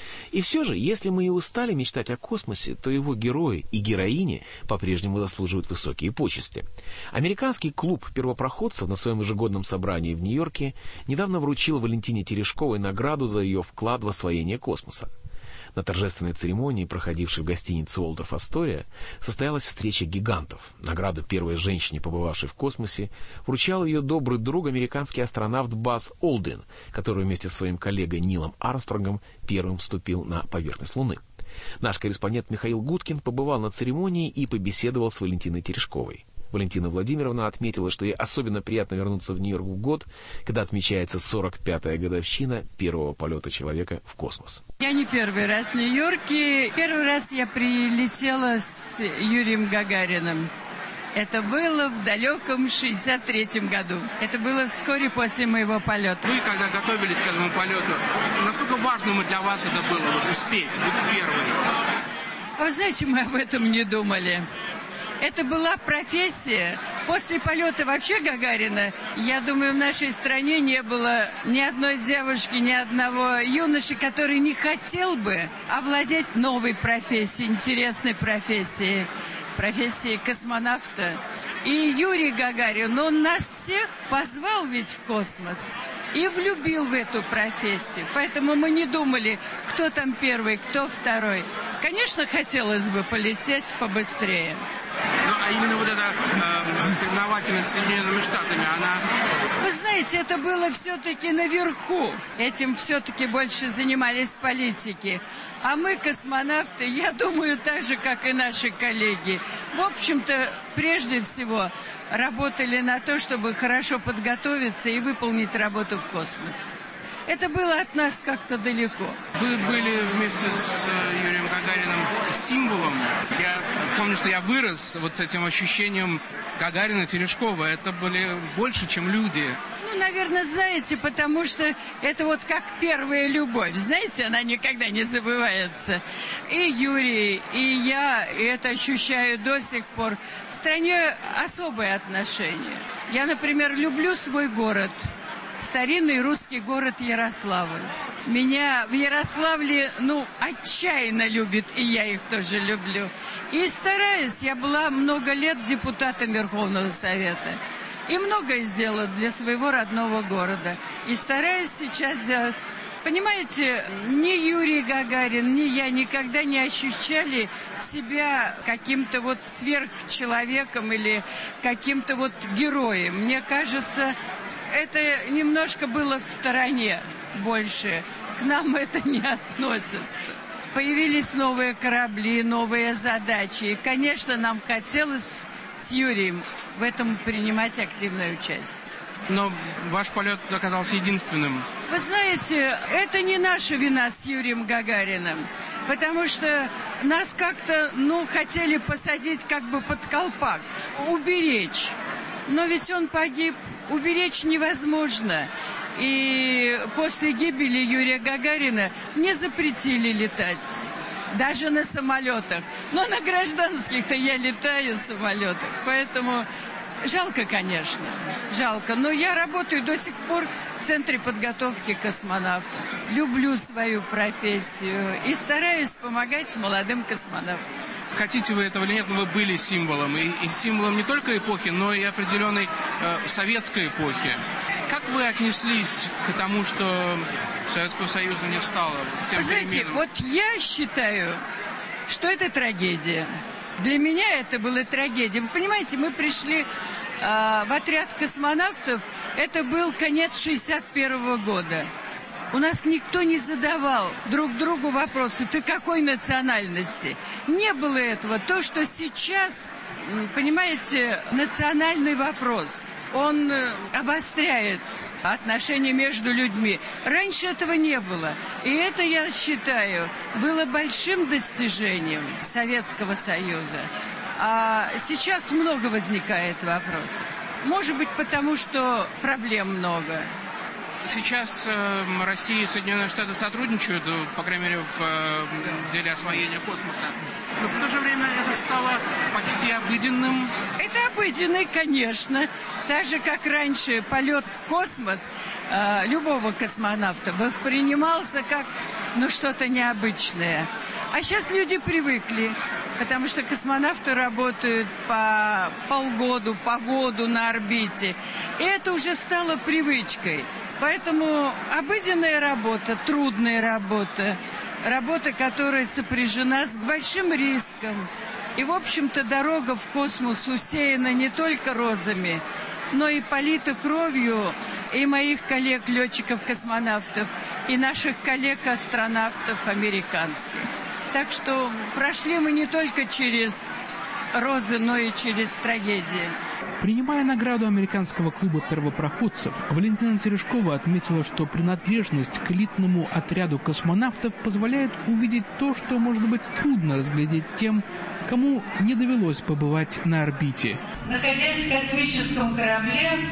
I: И все же, если мы и устали мечтать о космосе, то его герои и героини по-прежнему заслуживают высокие почести. Американский клуб первопроходцев на своем ежегодном собрании в Нью-Йорке недавно вручил Валентине Терешковой награду за ее вклад в освоение космоса. На торжественной церемонии, проходившей в гостинице «Уолдорф Астория», состоялась встреча гигантов. Награду первой женщине, побывавшей в космосе, вручал ее добрый друг, американский астронавт Базз Олдрин, который вместе со своим коллегой Нилом Армстронгом первым вступил на поверхность Луны. Наш корреспондент Михаил Гудкин побывал на церемонии и побеседовал с Валентиной Терешковой. Валентина Владимировна отметила, что ей особенно приятно вернуться в Нью-Йорк в год, когда отмечается сорок пятая годовщина первого полета человека в космос.
V: Я не первый раз в Нью-Йорке. Первый раз я прилетела с Юрием Гагариным.
D: Это было в далеком шестьдесят третьем году. Это было вскоре после моего полета.
V: Вы, когда готовились к этому полету, насколько важным для вас это было, вот, успеть, быть первой?
D: Вы знаете, мы об этом не думали. Это была профессия. После полета вообще Гагарина, я думаю, в нашей стране не было ни одной девушки, ни одного юноши, который не хотел бы овладеть новой профессией, интересной профессией, профессией космонавта. И Юрий Гагарин, он нас всех позвал ведь в космос и влюбил в эту профессию. Поэтому мы не думали, кто там первый, кто второй. Конечно, хотелось бы полететь побыстрее.
V: Ну, а именно вот эта э, соревновательность с Соединенными Штатами, она...
D: Вы знаете, это было все-таки наверху. Этим все-таки больше занимались политики. А мы, космонавты, я думаю, так же, как и наши коллеги, в общем-то, прежде всего, работали на то, чтобы хорошо подготовиться и выполнить работу в космосе. Это было от нас как-то далеко.
V: Вы были вместе с Юрием Гагариным символом. Я помню, что я вырос вот с этим ощущением Гагарина, Терешкова. Это были больше, чем люди.
D: Ну, наверное, знаете, потому что это вот как первая любовь. Знаете, она никогда не забывается. И Юрий, и я, и это ощущаю до сих пор. В стране особые отношения. Я, например, люблю свой город. Старинный русский город Ярославль. Меня в Ярославле, ну, отчаянно любят, и я их тоже люблю. И стараюсь, я была много лет депутатом Верховного Совета. И многое сделала для своего родного города. И стараюсь сейчас делать. Понимаете, ни Юрий Гагарин, ни я никогда не ощущали себя каким-то вот сверхчеловеком или каким-то вот героем. Мне кажется, это немножко было в стороне больше. К нам это не относится. Появились новые корабли, новые задачи. И, конечно, нам хотелось с Юрием в этом принимать активное участие.
V: Но ваш полет оказался единственным.
D: Вы знаете, это не наша вина с Юрием Гагариным. Потому что нас как-то, ну, хотели посадить как бы под колпак, уберечь. Но ведь он погиб. Уберечь невозможно. И после гибели Юрия Гагарина мне запретили летать. Даже на самолетах. Но на гражданских-то я летаю в самолетах. Поэтому жалко, конечно. Жалко. Но я работаю до сих пор в Центре подготовки космонавтов. Люблю свою профессию и стараюсь помогать молодым космонавтам.
V: Хотите вы этого или нет, но вы были символом. И, и символом не только эпохи, но и определенной э, советской эпохи. Как вы отнеслись к тому, что Советского Союза не стало? Тем
D: Знаете,
V: переменам?
D: вот я считаю, что это трагедия. Для меня это была трагедия. Вы понимаете, мы пришли э, в отряд космонавтов, это был конец шестьдесят первого года. У нас никто не задавал друг другу вопросы, ты какой национальности? Не было этого. То, что сейчас, понимаете, национальный вопрос, он обостряет отношения между людьми. Раньше этого не было. И это, я считаю, было большим достижением Советского Союза. А сейчас много возникает вопросов. Может быть, потому что проблем много.
V: Сейчас э, Россия и Соединенные Штаты сотрудничают, по крайней мере, в э, деле освоения космоса. Но в то же время это стало почти обыденным.
D: Это обыденный, конечно. Так же, как раньше полет в космос э, любого космонавта воспринимался как, ну, что-то необычное. А сейчас люди привыкли, потому что космонавты работают по полгода, по году на орбите. И это уже стало привычкой. Поэтому обыденная работа, трудная работа, работа, которая сопряжена с большим риском. И, в общем-то, дорога в космос усеяна не только розами, но и полита кровью и моих коллег-летчиков-космонавтов, и наших коллег-астронавтов американских. Так что прошли мы не только через розы, но и через трагедии.
E: Принимая награду Американского клуба первопроходцев, Валентина Терешкова отметила, что принадлежность к элитному отряду космонавтов позволяет увидеть то, что, может быть, трудно разглядеть тем, кому не довелось побывать на орбите.
D: Находясь в космическом корабле,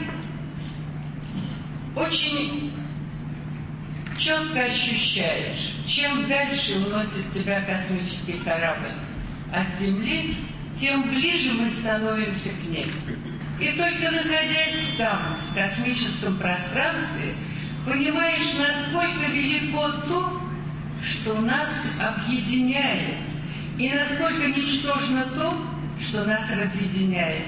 D: очень четко ощущаешь, чем дальше уносит тебя космический корабль от Земли, тем ближе мы становимся к ней. И только находясь там, в космическом пространстве, понимаешь, насколько велико то, что нас объединяет, и насколько ничтожно то, что нас разъединяет.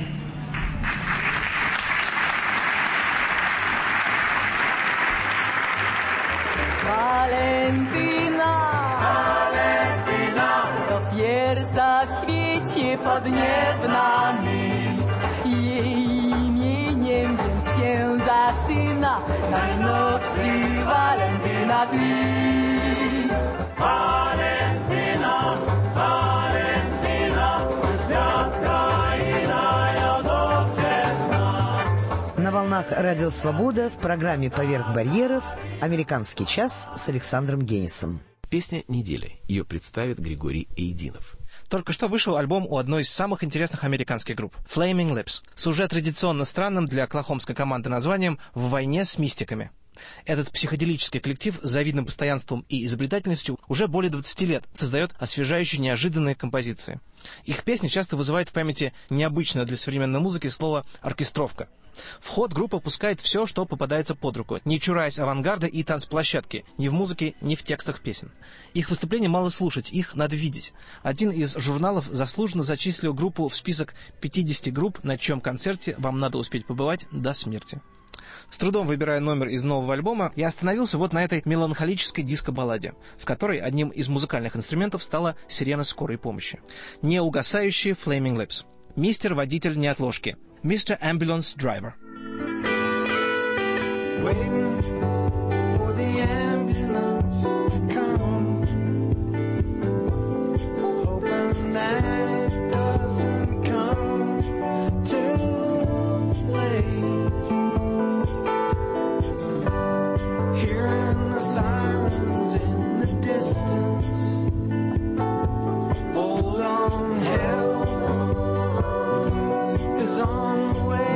O: Валентина, Валентина, то pierwsza w świecie pod niebnami. Jej imieniem więc się zaczyna najnowszy Walentyna Twist. Walentyna, Walentyna, światka i naja dobrzezna.
H: На волнах Радио Свобода в программе «Поверх барьеров» «Американский час» с Александром Генисом.
I: Песня недели. Ее представит Григорий Эйдинов.
F: Только что вышел альбом у одной из самых интересных американских групп — Flaming Lips, с уже традиционно странным для оклахомской команды названием «В войне с мистиками». Этот психоделический коллектив с завидным постоянством и изобретательностью уже более двадцати лет создает освежающие неожиданные композиции. Их песни часто вызывают в памяти необычное для современной музыки слово «оркестровка». В ход группа пускает все, что попадается под руку, не чураясь авангарда и танцплощадки, ни в музыке, ни в текстах песен. Их выступления мало слушать, их надо видеть. Один из журналов заслуженно зачислил группу в список пятидесяти групп, на чьем концерте вам надо успеть побывать до смерти. С трудом выбирая номер из нового альбома, я остановился вот на этой меланхолической диско-балладе, в которой одним из музыкальных инструментов стала сирена скорой помощи. Неугасающие Flaming Lips. Мистер водитель неотложки. мистер Ambulance Driver.
O: Waiting for the ambulance to come, hoping that it doesn't come too late. Hearing the sirens in the distance, hold on, help is on the way.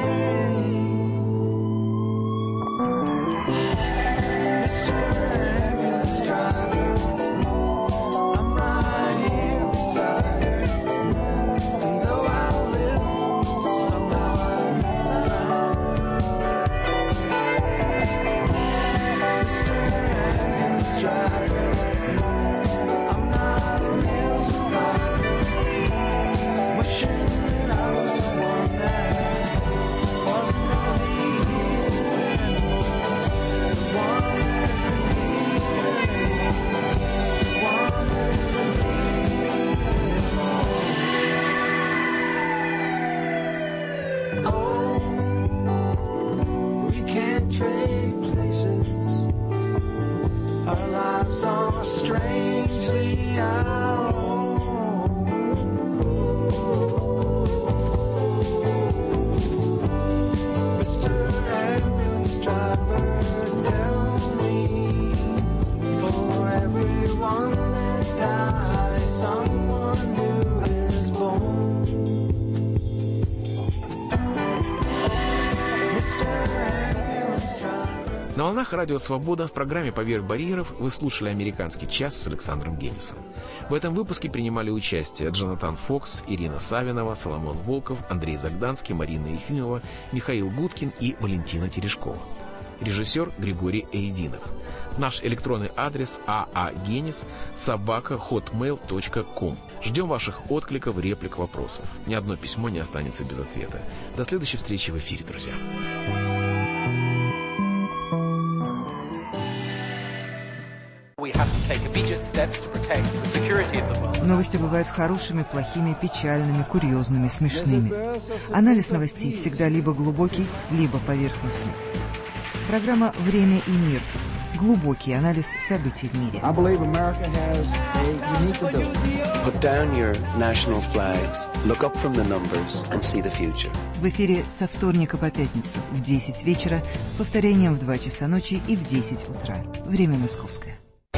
I: На волнах Радио Свобода в программе «Поверх барьеров» вы слушали «Американский час» с Александром Генисом. В этом выпуске принимали участие Джонатан Фокс, Ирина Савинова, Соломон Волков, Андрей Загданский, Марина Ефимова, Михаил Гудкин и Валентина Терешкова. Режиссер Григорий Эйдинов. Наш электронный адрес aagenis собака хотмейл точка ком. Ждем ваших откликов, реплик, вопросов. Ни одно письмо не останется без ответа. До следующей встречи в эфире, друзья.
A: Новости бывают хорошими, плохими, печальными, курьезными, смешными. Анализ новостей всегда либо глубокий, либо поверхностный. Программа «Время и мир». глубокий анализ событий в мире.
G: Put down your national flags, look up from the numbers and see the future.
A: В эфире со вторника по пятницу в десять вечера с повторением в два часа ночи и в десять утра. Время московское.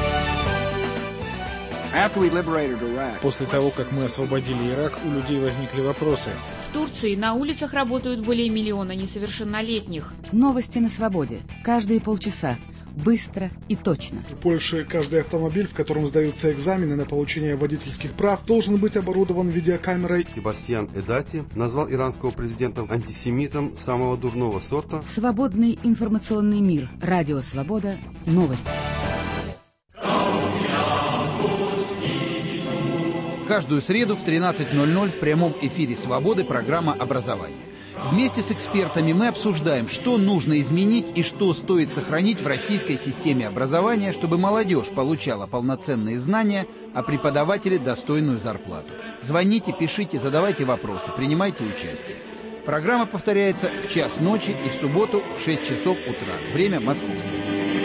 B: После того, как мы освободили Ирак, у людей возникли вопросы.
J: В Турции на улицах работают более миллиона несовершеннолетних.
W: Новости на свободе. Каждые полчаса. Быстро и точно.
X: В Польше каждый автомобиль, в котором сдаются экзамены на получение водительских прав, должен быть оборудован видеокамерой.
Y: Себастьян Эдати назвал иранского президента антисемитом самого дурного сорта.
W: Свободный информационный мир. Радио Свобода. Новости.
Z: Каждую среду в тринадцать ноль ноль в прямом эфире «Свободы» программа «Образование». Вместе с экспертами мы обсуждаем, что нужно изменить и что стоит сохранить в российской системе образования, чтобы молодежь получала полноценные знания, а преподаватели достойную зарплату. Звоните, пишите, задавайте вопросы, принимайте участие. Программа повторяется в час ночи и в субботу в шесть часов утра. Время московское.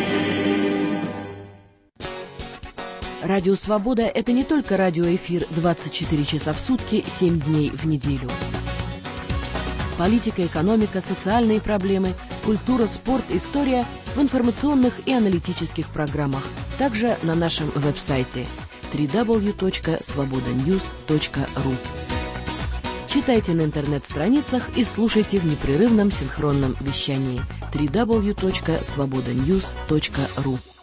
W: Радио «Свобода» — это не только радиоэфир двадцать четыре часа в сутки, семь дней в неделю. Политика, экономика, социальные проблемы, культура, спорт, история в информационных и аналитических программах. Также на нашем веб-сайте дабл ю дабл ю дабл ю точка свобода ньюс точка ру. Читайте на интернет-страницах и слушайте в непрерывном синхронном вещании дабл ю дабл ю дабл ю точка свобода ньюс точка ру.